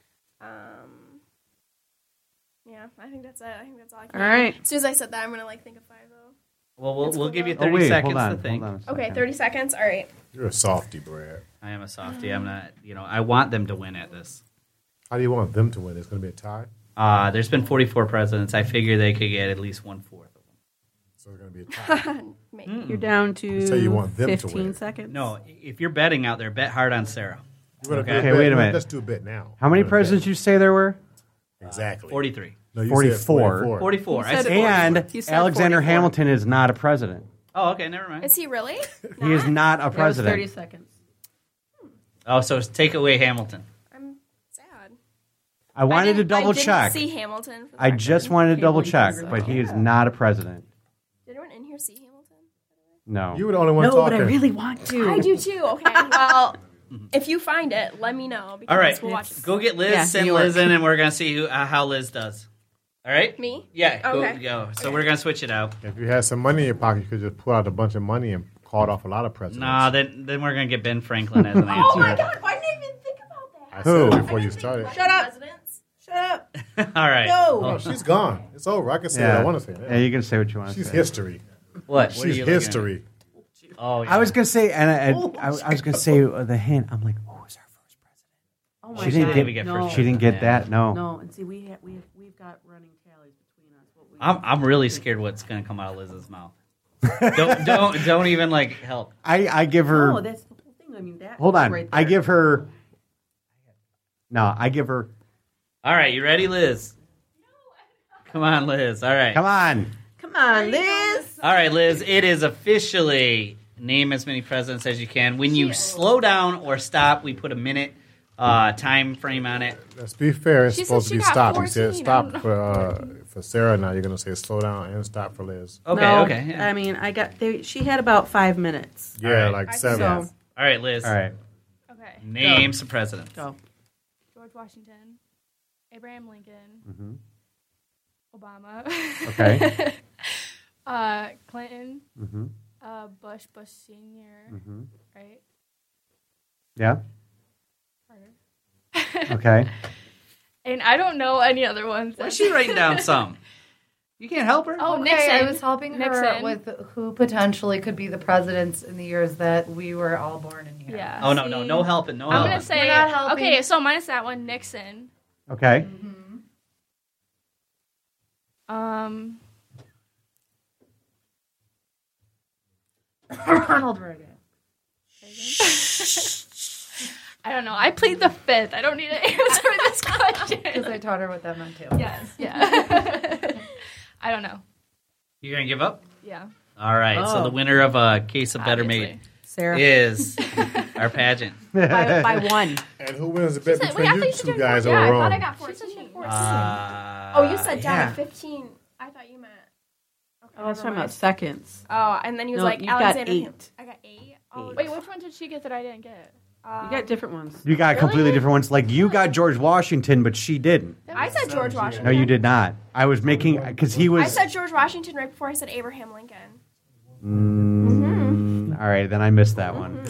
Yeah, I think that's it. I think that's all I can. All right. As soon as I said that, I'm gonna think of 5 though. Well, we'll cool, give you though. 30 wait, seconds hold on. to think. Hold on a Okay, second. 30 seconds. All right. You're a softie, Brad. I am a softie. I'm not. I want them to win at this. How do you want them to win? It's going to be a tie? There's been 44 presidents. I figure they could get at least 1/4 of them. So it's going to be a tie. Maybe. You're down to So you want them to 15 win. seconds. No, if you're betting out there, bet hard on Sarah. You wanna Okay. do a Okay, bet? wait a minute. Let's do a bet now. How many You wanna bet? presidents you say there were? Exactly. 43. No, you 44. said 44. You I said said 44. And You said Alexander 44. Hamilton is not a president. Oh, okay. Never mind. Is he really? He is not a That was president. 30 seconds. Oh, so take away Hamilton. I'm sad. I wanted to double I didn't check. see Hamilton. For the I record. just wanted to Can't double believe check, you but he is not a president. Did anyone in here see Hamilton? No. You were the only one No, talking. but I really want to. I do too. Okay. Well, if you find it, let me know. Because All right. We'll watch it. Go get Liz, Yeah, send New York. Liz in, and we're going to see how Liz does. All right? Me? Yeah. Okay. Go. So we're going to switch it out. If you had some money in your pocket, you could just pull out a bunch of money and called off a lot of presidents. Nah, then we're gonna get Ben Franklin as an answer. Oh my God! Why didn't I even think about that? I said it before you started. Shut up. Presidents. Shut up. All right. No. Oh, she's gone. It's over. I can say what I want to say. Yeah, you can say what you want to She's say. history. What? She's history. Oh, yeah. I was gonna say, and I was gonna say the hint. I'm like, who was our first president? Oh my She didn't God. get. No. She didn't get that. No. No, and see, we've got running tallies between us. What we I'm really scared what's gonna come out of Liz's mouth. don't even like help. I give her. No, that's the whole thing. I mean, that. Hold on. Right I there. give her. No, I give her. All right, you ready, Liz? Come on, Liz. All right. Come on. Come on, Liz. All right, Liz. It is officially name as many presidents as you can. When you slow down or stop, we put a minute time frame on it. Let's be fair. It's She supposed said to be she got stop. You said 14. stop for Sarah. Now you're going to say slow down and stop for Liz. Okay, No, okay. Yeah. I mean, she had about 5 minutes. Yeah, right. like I 7. So All right, Liz. All right. Okay. Name some presidents. go. George Washington, Abraham Lincoln, Mhm. Obama. Okay. Clinton, Mhm. Bush Senior, Mhm. right? Yeah. Carter. Okay. And I don't know any other ones. Why is she writing down some? You can't help her. Oh, Okay, Nixon. I was helping her Nixon. with who potentially could be the presidents in the years that we were all born in here. Yeah. Oh, no see? helping, no I'm helping. gonna say We're not helping. okay. So minus that one, Nixon. Okay. Ronald Reagan. I don't know. I plead the fifth. I don't need to answer this question. Because I taught her what that meant too. Yes. Yeah. I don't know. You're going to give up? Yeah. All right, so Oh. the winner of a case of Better Obviously. Made Sarah. is our pageant. by 1. And who wins the bet Wait, between I you thought you two did guys 14. that were I thought I wrong? got 14. Oh, You said down yeah. to 15. I thought you meant. Okay, I was never talking about mind. seconds. Oh, and then he was No, like, you got Alexander 8. Ham- I got 8. Oh, 8. wait, which one did she get that I didn't get? You got different ones. You got completely Really? different ones. Like you got George Washington, but she didn't. I said George Washington. No, you did not. I was making because he was. I said George Washington right before I said Abraham Lincoln. All right, then I missed that one.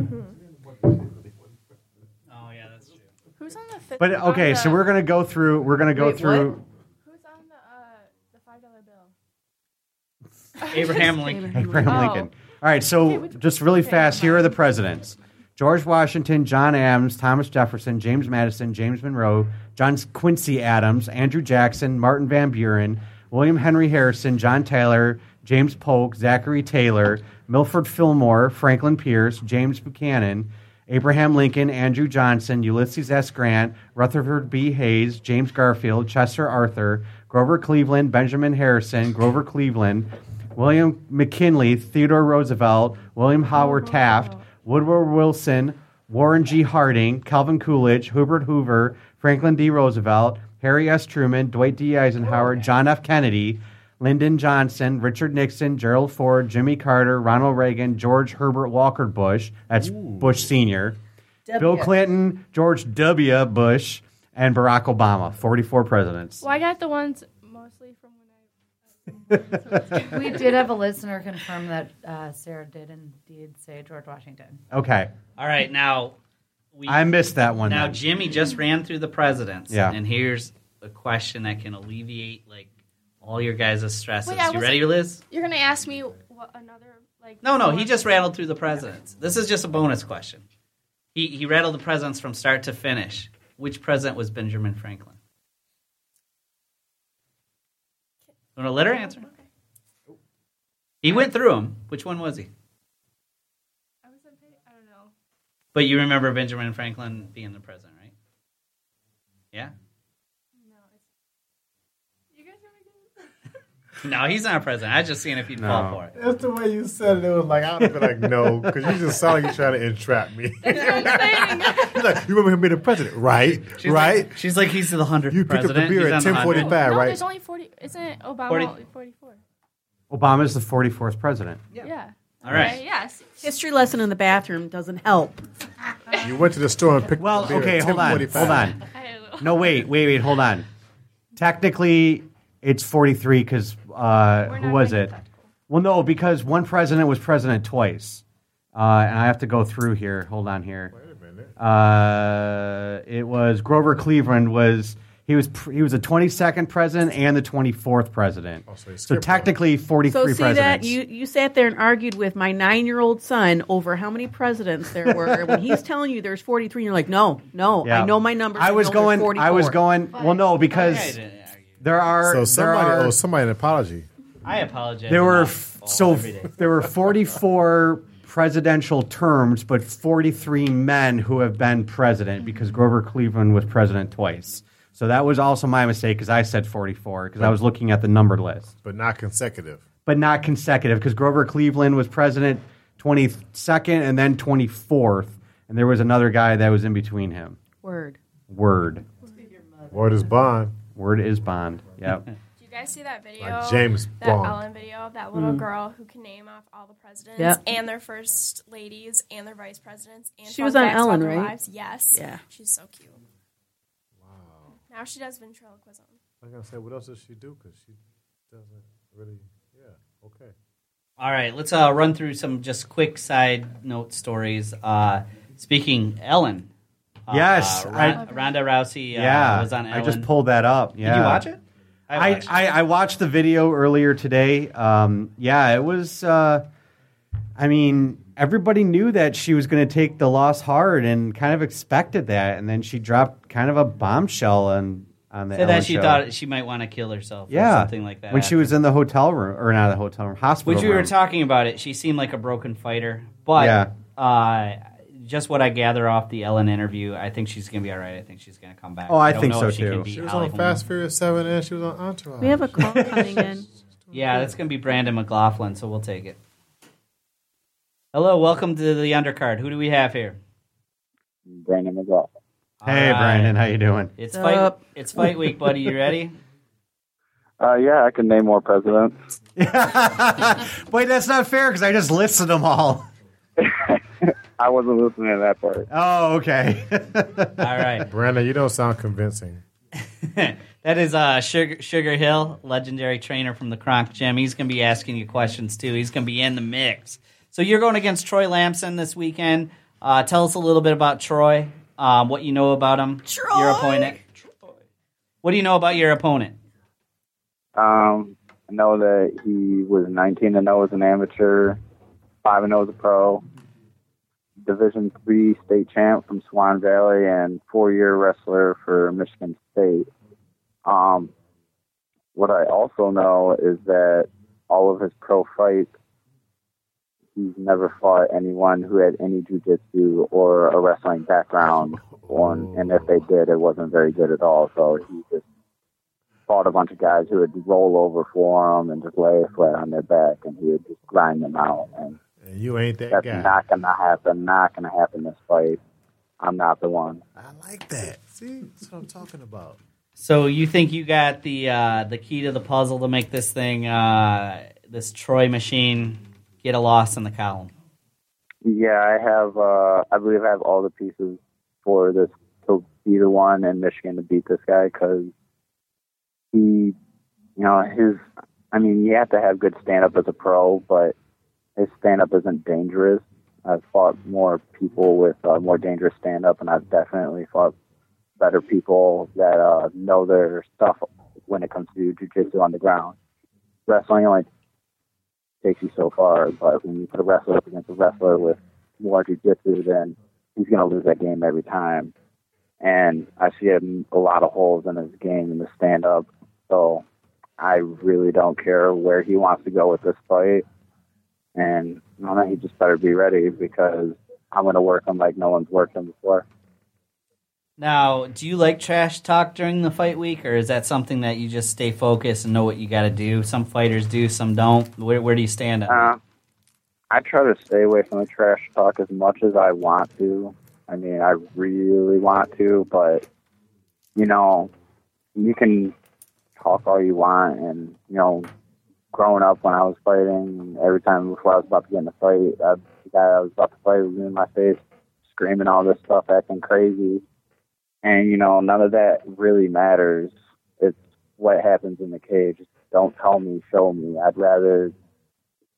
Oh, yeah, that's true. Who's on the fifth? But okay, on so the- we're gonna go through. We're gonna go Wait, through Who's on the $5 bill? Abraham Lincoln. Abraham Oh. Lincoln. All right, so just really fast. Here are the presidents: George Washington, John Adams, Thomas Jefferson, James Madison, James Monroe, John Quincy Adams, Andrew Jackson, Martin Van Buren, William Henry Harrison, John Taylor, James Polk, Zachary Taylor, Milford Fillmore, Franklin Pierce, James Buchanan, Abraham Lincoln, Andrew Johnson, Ulysses S. Grant, Rutherford B. Hayes, James Garfield, Chester Arthur, Grover Cleveland, Benjamin Harrison, Grover Cleveland, William McKinley, Theodore Roosevelt, William Howard Taft, Woodrow Wilson, Warren G. Harding, Calvin Coolidge, Herbert Hoover, Franklin D. Roosevelt, Harry S. Truman, Dwight D. Eisenhower, John F. Kennedy, Lyndon Johnson, Richard Nixon, Gerald Ford, Jimmy Carter, Ronald Reagan, George Herbert Walker Bush, that's Bush Sr., Bill Clinton, George W. Bush, and Barack Obama. 44 presidents. Well, I got the ones mostly from when We did have a listener confirm that Sarah did indeed say George Washington. Okay. All right, now I missed that one. Now then. Jimmy just ran through the presidents. Yeah. And here's a question that can alleviate like all your guys' stresses. Wait, I You wasn't- ready, Liz? You're gonna ask me what another like? No, he just rattled through the presidents. This is just a bonus question. He rattled the presidents from start to finish. Which president was Benjamin Franklin? Want to let her answer? He went through them. Which one was he? I don't know. But you remember Benjamin Franklin being the president, right? Yeah? You guys are No, he's not president. I was just seeing if you'd fall for it. That's the way you said it. It was like, I would have been like, no, because you just sound like you're trying to entrap me. He's like, you remember him being the president, right? right? She's like, he's the 100th You picked up the president. beer He's at on the 100th. 10:45, no, right? there's only 40. Isn't Obama 40? only 44? Obama's the 44th president. Yeah. All right. Okay, yes. History lesson in the bathroom doesn't help. You went to the store and picked Well, up the beer okay, at hold on. 10:45. Hold on. I don't know. No, wait, hold on. Technically, it's 43 because who not was gonna it? get technical. Well, no, because one president was president twice. And I have to go through here. Hold on here. Wait a minute. It was Grover Cleveland he was the 22nd president and the 24th president. Oh, so he so skipped technically 43 So see presidents. that you sat there and argued with my 9-year-old son over how many presidents there were. When he's telling you there's 43, you're like, no, Yeah. I know my numbers. I was know there's going. 44. Well, no, because there are. So somebody there are, owes somebody an apology. I apologize. There were every day. there were 44 presidential terms, but 43 men who have been president because Grover Cleveland was president twice. So that was also my mistake because I said 44 because I was looking at the numbered list. But not consecutive. But not consecutive because Grover Cleveland was president 22nd and then 24th, and there was another guy that was in between him. Word. Word Word is bond. Word is bond. Yep. Do you guys see that video? Like James that Bond. Ellen video of that little girl who can name off all the presidents Yep. and their first ladies and their vice presidents. And She fun was on facts about Ellen, their right? Lives. Yes. Yeah. She's so cute. Wow. Now she does ventriloquism. I was going to say, what else does she do? Because she doesn't really, okay. All right, let's run through some just quick side note stories. Speaking Ellen. Yes, Ronda Rousey was on Ellen. I just pulled that up. Yeah. Did you watch it? I watched the video earlier today. It was. Everybody knew that she was going to take the loss hard and kind of expected that, and then she dropped kind of a bombshell on the Said Ellen that she show. thought she might want to kill herself or something like that. When she was in the hotel room, or not the hotel room, hospital When we were room. talking about it, she seemed like a broken fighter. But just what I gather off the Ellen interview, I think she's going to be all right. I think she's going to come back. Oh, I don't think know so, if she too. can beat She was Holly on Holm. Fast Furious 7 and she was on Entourage. We have a call coming in. Yeah, that's going to be Brandon McLaughlin, so we'll take it. Hello, welcome to the undercard. Who do we have here? Brandon McLaughlin. Hey, Brandon, how you doing? It's fight week, buddy. You ready? Yeah, I can name more presidents. Wait, that's not fair because I just listed them all. I wasn't listening to that part. Oh, okay. All right. Brandon, you don't sound convincing. That is Sugar Hill, legendary trainer from the Kronk Gym. He's going to be asking you questions, too. He's going to be in the mix. So you're going against Troy Lamson this weekend. Tell us a little bit about Troy, what you know about him, your opponent. What do you know about your opponent? I know that he was 19-0 as an amateur, 5-0 as a pro, Division III state champ from Swan Valley, and 4-year wrestler for Michigan State. What I also know is that all of his pro fights, he's never fought anyone who had any jiu-jitsu or a wrestling background, and if they did, it wasn't very good at all. So he just fought a bunch of guys who would roll over for him and just lay flat on their back, and he would just grind them out. And you ain't that that's guy. not gonna happen. Not gonna happen this fight. I'm not the one. I like that. See, that's what I'm talking about. So you think you got the key to the puzzle to make this thing, this Troy machine, get a loss in the column? Yeah, I have. I believe I have all the pieces for this to be the one in Michigan to beat this guy because he, you have to have good stand-up as a pro, but his stand-up isn't dangerous. I've fought more people with more dangerous stand-up, and I've definitely fought better people that know their stuff when it comes to jiu-jitsu on the ground. Wrestling only takes you so far, but when you put a wrestler up against a wrestler with more jiu-jitsu, then he's going to lose that game every time. And I see a lot of holes in his game in the stand-up, so I really don't care where he wants to go with this fight. And he just better be ready because I'm going to work him like no one's worked him before. Now, do you like trash talk during the fight week, or is that something that you just stay focused and know what you got to do? Some fighters do, some don't. Where do you stand on it? I try to stay away from the trash talk as much as I want to. I mean, I really want to, but, you can talk all you want. And, growing up when I was fighting, every time before I was about to get in a fight, the guy I was about to fight was in my face, screaming all this stuff, acting crazy. And, none of that really matters. It's what happens in the cage. Don't tell me, show me. I'd rather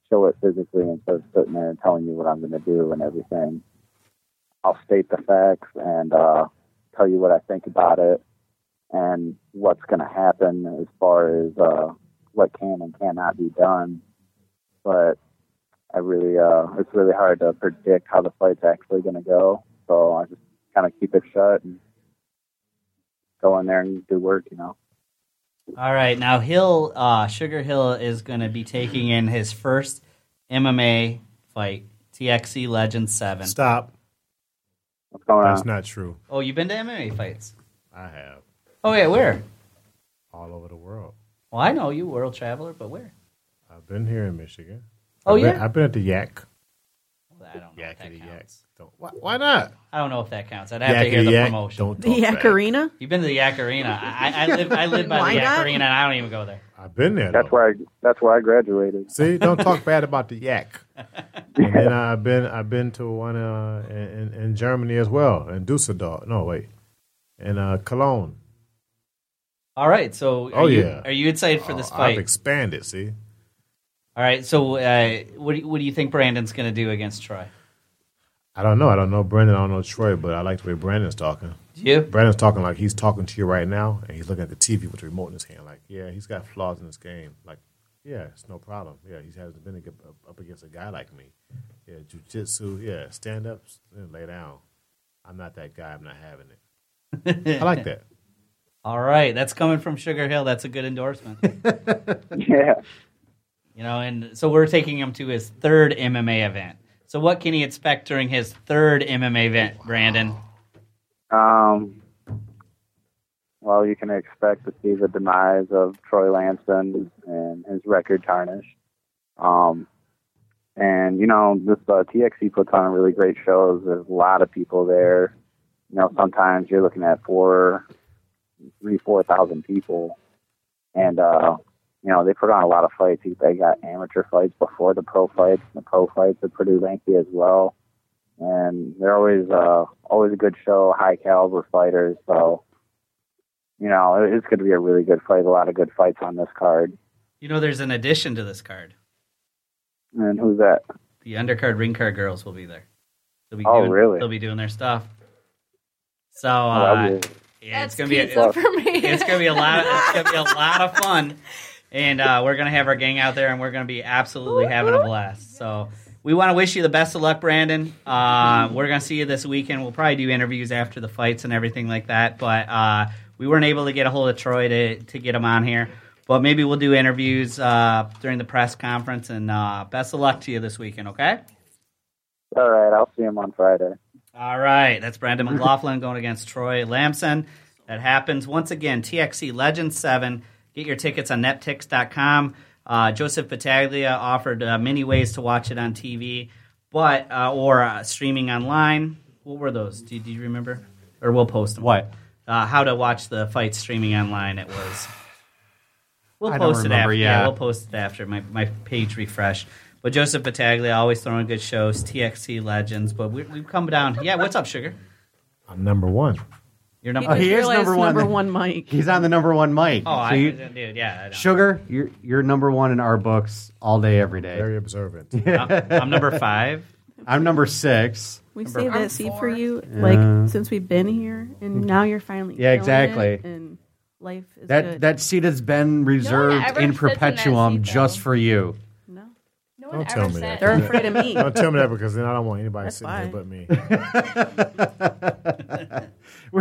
show it physically instead of sitting there and telling you what I'm going to do and everything. I'll state the facts and tell you what I think about it and what's going to happen as far as what can and cannot be done. But I really, it's really hard to predict how the fight's actually going to go. So I just kind of keep it shut and go in there and do work, you know. All right, now Sugar Hill is going to be taking in his first MMA fight, TXC Legend 7. Stop. What's going on? That's not true. Oh, you've been to MMA fights? I have. Oh, yeah, where? All over the world. Well, I know you, world traveler, but where? I've been here in Michigan. Oh, yeah? I've been at the Yak. I don't know if that counts. Why not? I don't know if that counts. I'd have to hear the promotion. Don't The Yak Arena? You've been to the Yak Arena. I live by Why the Yak not? Arena, and I don't even go there. I've been there. That's where I graduated. See, don't talk bad about the Yak. And then I've been to one in Germany as well, in Dusseldorf. No, wait, in Cologne. All right, so are you excited for this fight? I've expanded. See. All right, so what do you think Brandon's going to do against Troy? I don't know. I don't know Brandon. I don't know Troy, but I like the way Brandon's talking. Do you? Brandon's talking like he's talking to you right now, and he's looking at the TV with the remote in his hand. Like, yeah, he's got flaws in his game. Like, yeah, it's no problem. Yeah, he hasn't been up against a guy like me. Yeah, jiu-jitsu, yeah, stand up, lay down. I'm not that guy. I'm not having it. I like that. All right, that's coming from Sugar Hill. That's a good endorsement. Yeah. You know, and so we're taking him to his third MMA event. So what can he expect during his third MMA event, Brandon? Well, you can expect to see the demise of Troy Lamson and his record tarnished. And, you know, this TXC puts on really great shows. There's a lot of people there. You know, sometimes you're looking at 4,000 people. And, you know, they put on a lot of fights. They got amateur fights before the pro fights. The pro fights are pretty lengthy as well. And they're always a good show, high caliber fighters. So, you know, it's going to be a really good fight. A lot of good fights on this card. You know, there's an addition to this card. And who's that? The undercard ring card girls will be there. Really? They'll be doing their stuff. So, yeah, it's gonna be for me. It's gonna be a lot. It's gonna be a lot of fun, and we're gonna have our gang out there, and we're gonna be absolutely having a blast. So, we want to wish you the best of luck, Brandon. We're gonna see you this weekend. We'll probably do interviews after the fights and everything like that, but we weren't able to get a hold of Troy to get him on here. But maybe we'll do interviews during the press conference, and best of luck to you this weekend, okay? All right, I'll see him on Friday. All right, that's Brandon McLaughlin going against Troy Lamson. That happens. Once again, TXC Legend 7. Get your tickets on nettix.com. Joseph Battaglia offered many ways to watch it on TV, but or streaming online. What were those? Do you remember? Or we'll post them. What? How to watch the fight streaming online. It was... We'll I post don't it remember, after. yeah. We'll post it after my page refresh. But Joseph Battaglia always throwing good shows, TXC Legends. But we've come down. Yeah, what's up, Sugar? I'm number one. You're number. He is number one. Number one mic. He's on the number one mic. Oh, So dude, yeah. I know. Sugar, you're number one in our books all day, every day. Very observant. I'm number 5. I'm number 6. We Number saved that 4. seat for you, like since we've been here, and now you're finally. Yeah, feeling exactly. it, and life is good. That seat has been reserved ever in sits in that perpetuum seat, just though. for you. No, No one Don't ever tell me said that. they're afraid of me. Don't tell me that because then I don't want anybody That's sitting here fine. but me.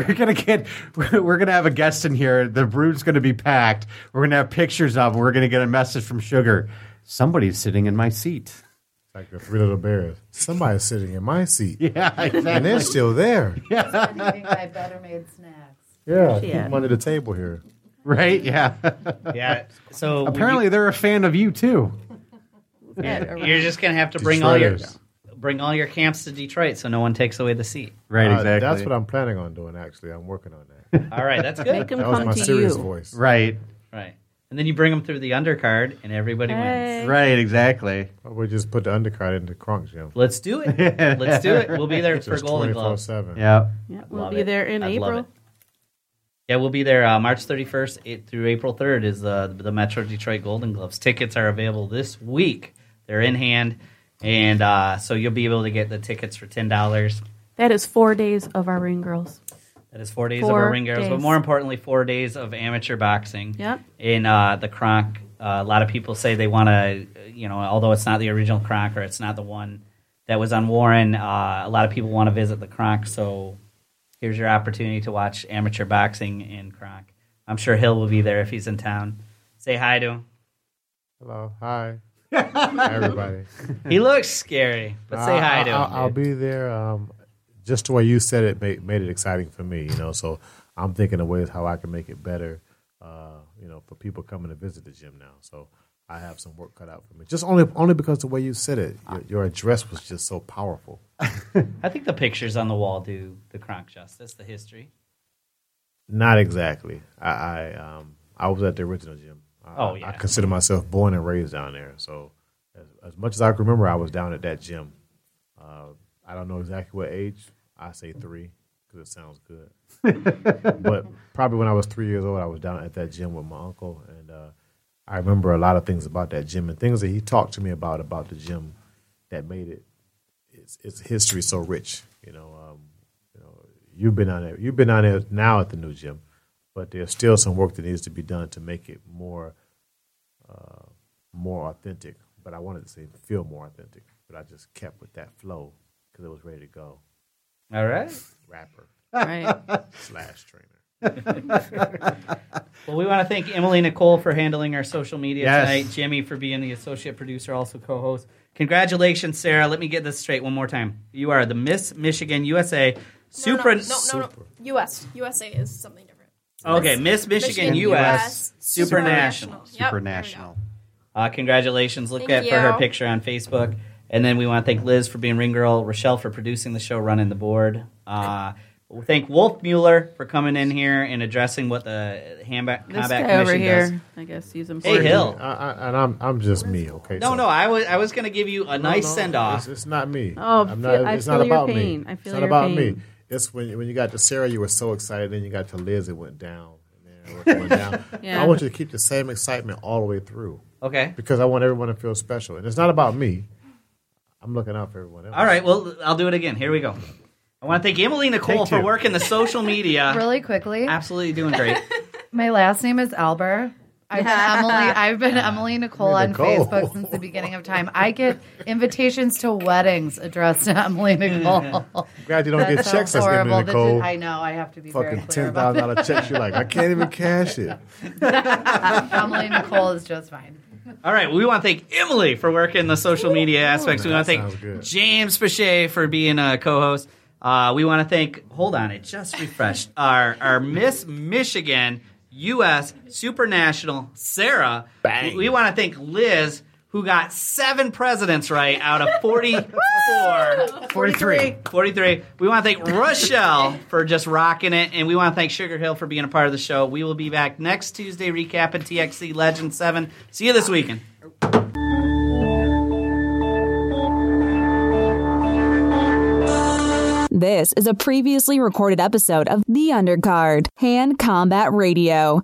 We're gonna have a guest in here. The brood's gonna be packed. We're gonna have pictures of him. We're gonna get a message from Sugar. Somebody's sitting in my seat. Like the 3 little bears. Somebody's sitting in my seat. Yeah, exactly. And they're still there. Eating my better made snacks. Yeah. She Keep them under the table here. Right? Yeah. Yeah. So Apparently, they're a fan of you too. you're just gonna have to Detroiters. bring all your camps to Detroit, so no one takes away the seat. Right? Exactly. That's what I'm planning on doing, actually. I'm working on that. All right, that's Make good. them That was come my to serious you. voice. Right. Right, and then you bring them through the undercard, and everybody wins. Hey. Right. Exactly. Or we just put the undercard in the crunk, Jim. Let's do it. Let's do it. We'll be there for Just Golden Gloves. 24/7. Yeah. Yeah, we'll Love be it. there in I'd love April. it. Yeah, we'll be there March 31st through April 3rd is the Metro Detroit Golden Gloves. Tickets are available this week. They're in hand, and so you'll be able to get the tickets for $10. That is 4 days of our ring girls. That is 4 days of our ring girls, but more importantly, 4 days of amateur boxing. Yep. In the Kronk. A lot of people say they want to, although it's not the original Kronk or it's not the one that was on Warren, a lot of people want to visit the Kronk, so here's your opportunity to watch amateur boxing in Kronk. I'm sure Hill will be there if he's in town. Say hi to him. Hello. Hi. Hi, everybody. He looks scary, but say hi to him. I'll be there. Just the way you said it made it exciting for me, so I'm thinking of ways how I can make it better, for people coming to visit the gym now. So I have some work cut out for me. Just only because the way you said it, your address was just so powerful. I think the pictures on the wall do the Kronk justice, the history. Not exactly. I was at the original gym. I consider myself born and raised down there. So as much as I can remember, I was down at that gym. I don't know exactly what age. I say 3 because it sounds good. But probably when I was 3 years old, I was down at that gym with my uncle, and I remember a lot of things about that gym and things that he talked to me about the gym that made its history so rich. You've been on there now at the new gym, but there's still some work that needs to be done to make it more authentic. But I wanted to say feel more authentic, but I just kept with that flow because it was ready to go. All right. Rapper. Right. /trainer. Well, we want to thank Emily Nicole for handling our social media Yes. tonight. Jimmy for being the associate producer, also co-host. Congratulations, Sarah. Let me get this straight one more time. You are the Miss Michigan USA No. USA is something different. Okay, Miss Michigan US Super National. Yep, Super National. Congratulations. Look Thank for her you. picture on Facebook. And then we want to thank Liz for being ring girl, Rochelle for producing the show, running the board. We'll thank Wolf Mueller for coming in here and addressing what the Combat This Commission guy over does. here, I guess he's important. Hey, Hill. I'm just me, okay? No, I was going to give you a nice send-off. It's not me. Oh, it's feel not your about pain. me. I feel it's not your about pain. me. It's when you got to Sarah, you were so excited. Then you got to Liz, it went down. And then it went down. Yeah. I want you to keep the same excitement all the way through. Okay. Because I want everyone to feel special. And it's not about me. I'm looking out for everyone else. All right, well, I'll do it again. Here we go. I want to thank Emily Nicole Take for two. working the social media. Really quickly, Absolutely doing great. my last name is Albert. I've been Emily Nicole on Nicole. Facebook since the beginning of time. I get invitations to weddings addressed to Emily Nicole. Glad you don't get That's checks so that's horrible. given to Nicole. I know. I have to be very Fucking clear about $10,000 checks. You're like, I can't even cash it. that. Emily Nicole is just fine. All right, we want to thank Emily for working the social media aspects. We that want to sounds thank good. James Pichet for being a co-host. We want to thank, hold on, it just refreshed, our Miss Michigan U.S. Super National, Sarah. Bang. We want to thank Liz, who got 7 presidents right out of 44. 43. We want to thank Rochelle for just rocking it, and we want to thank Sugar Hill for being a part of the show. We will be back next Tuesday recapping TXC Legend 7. See you this weekend. This is a previously recorded episode of The Undercard, Hand Combat Radio.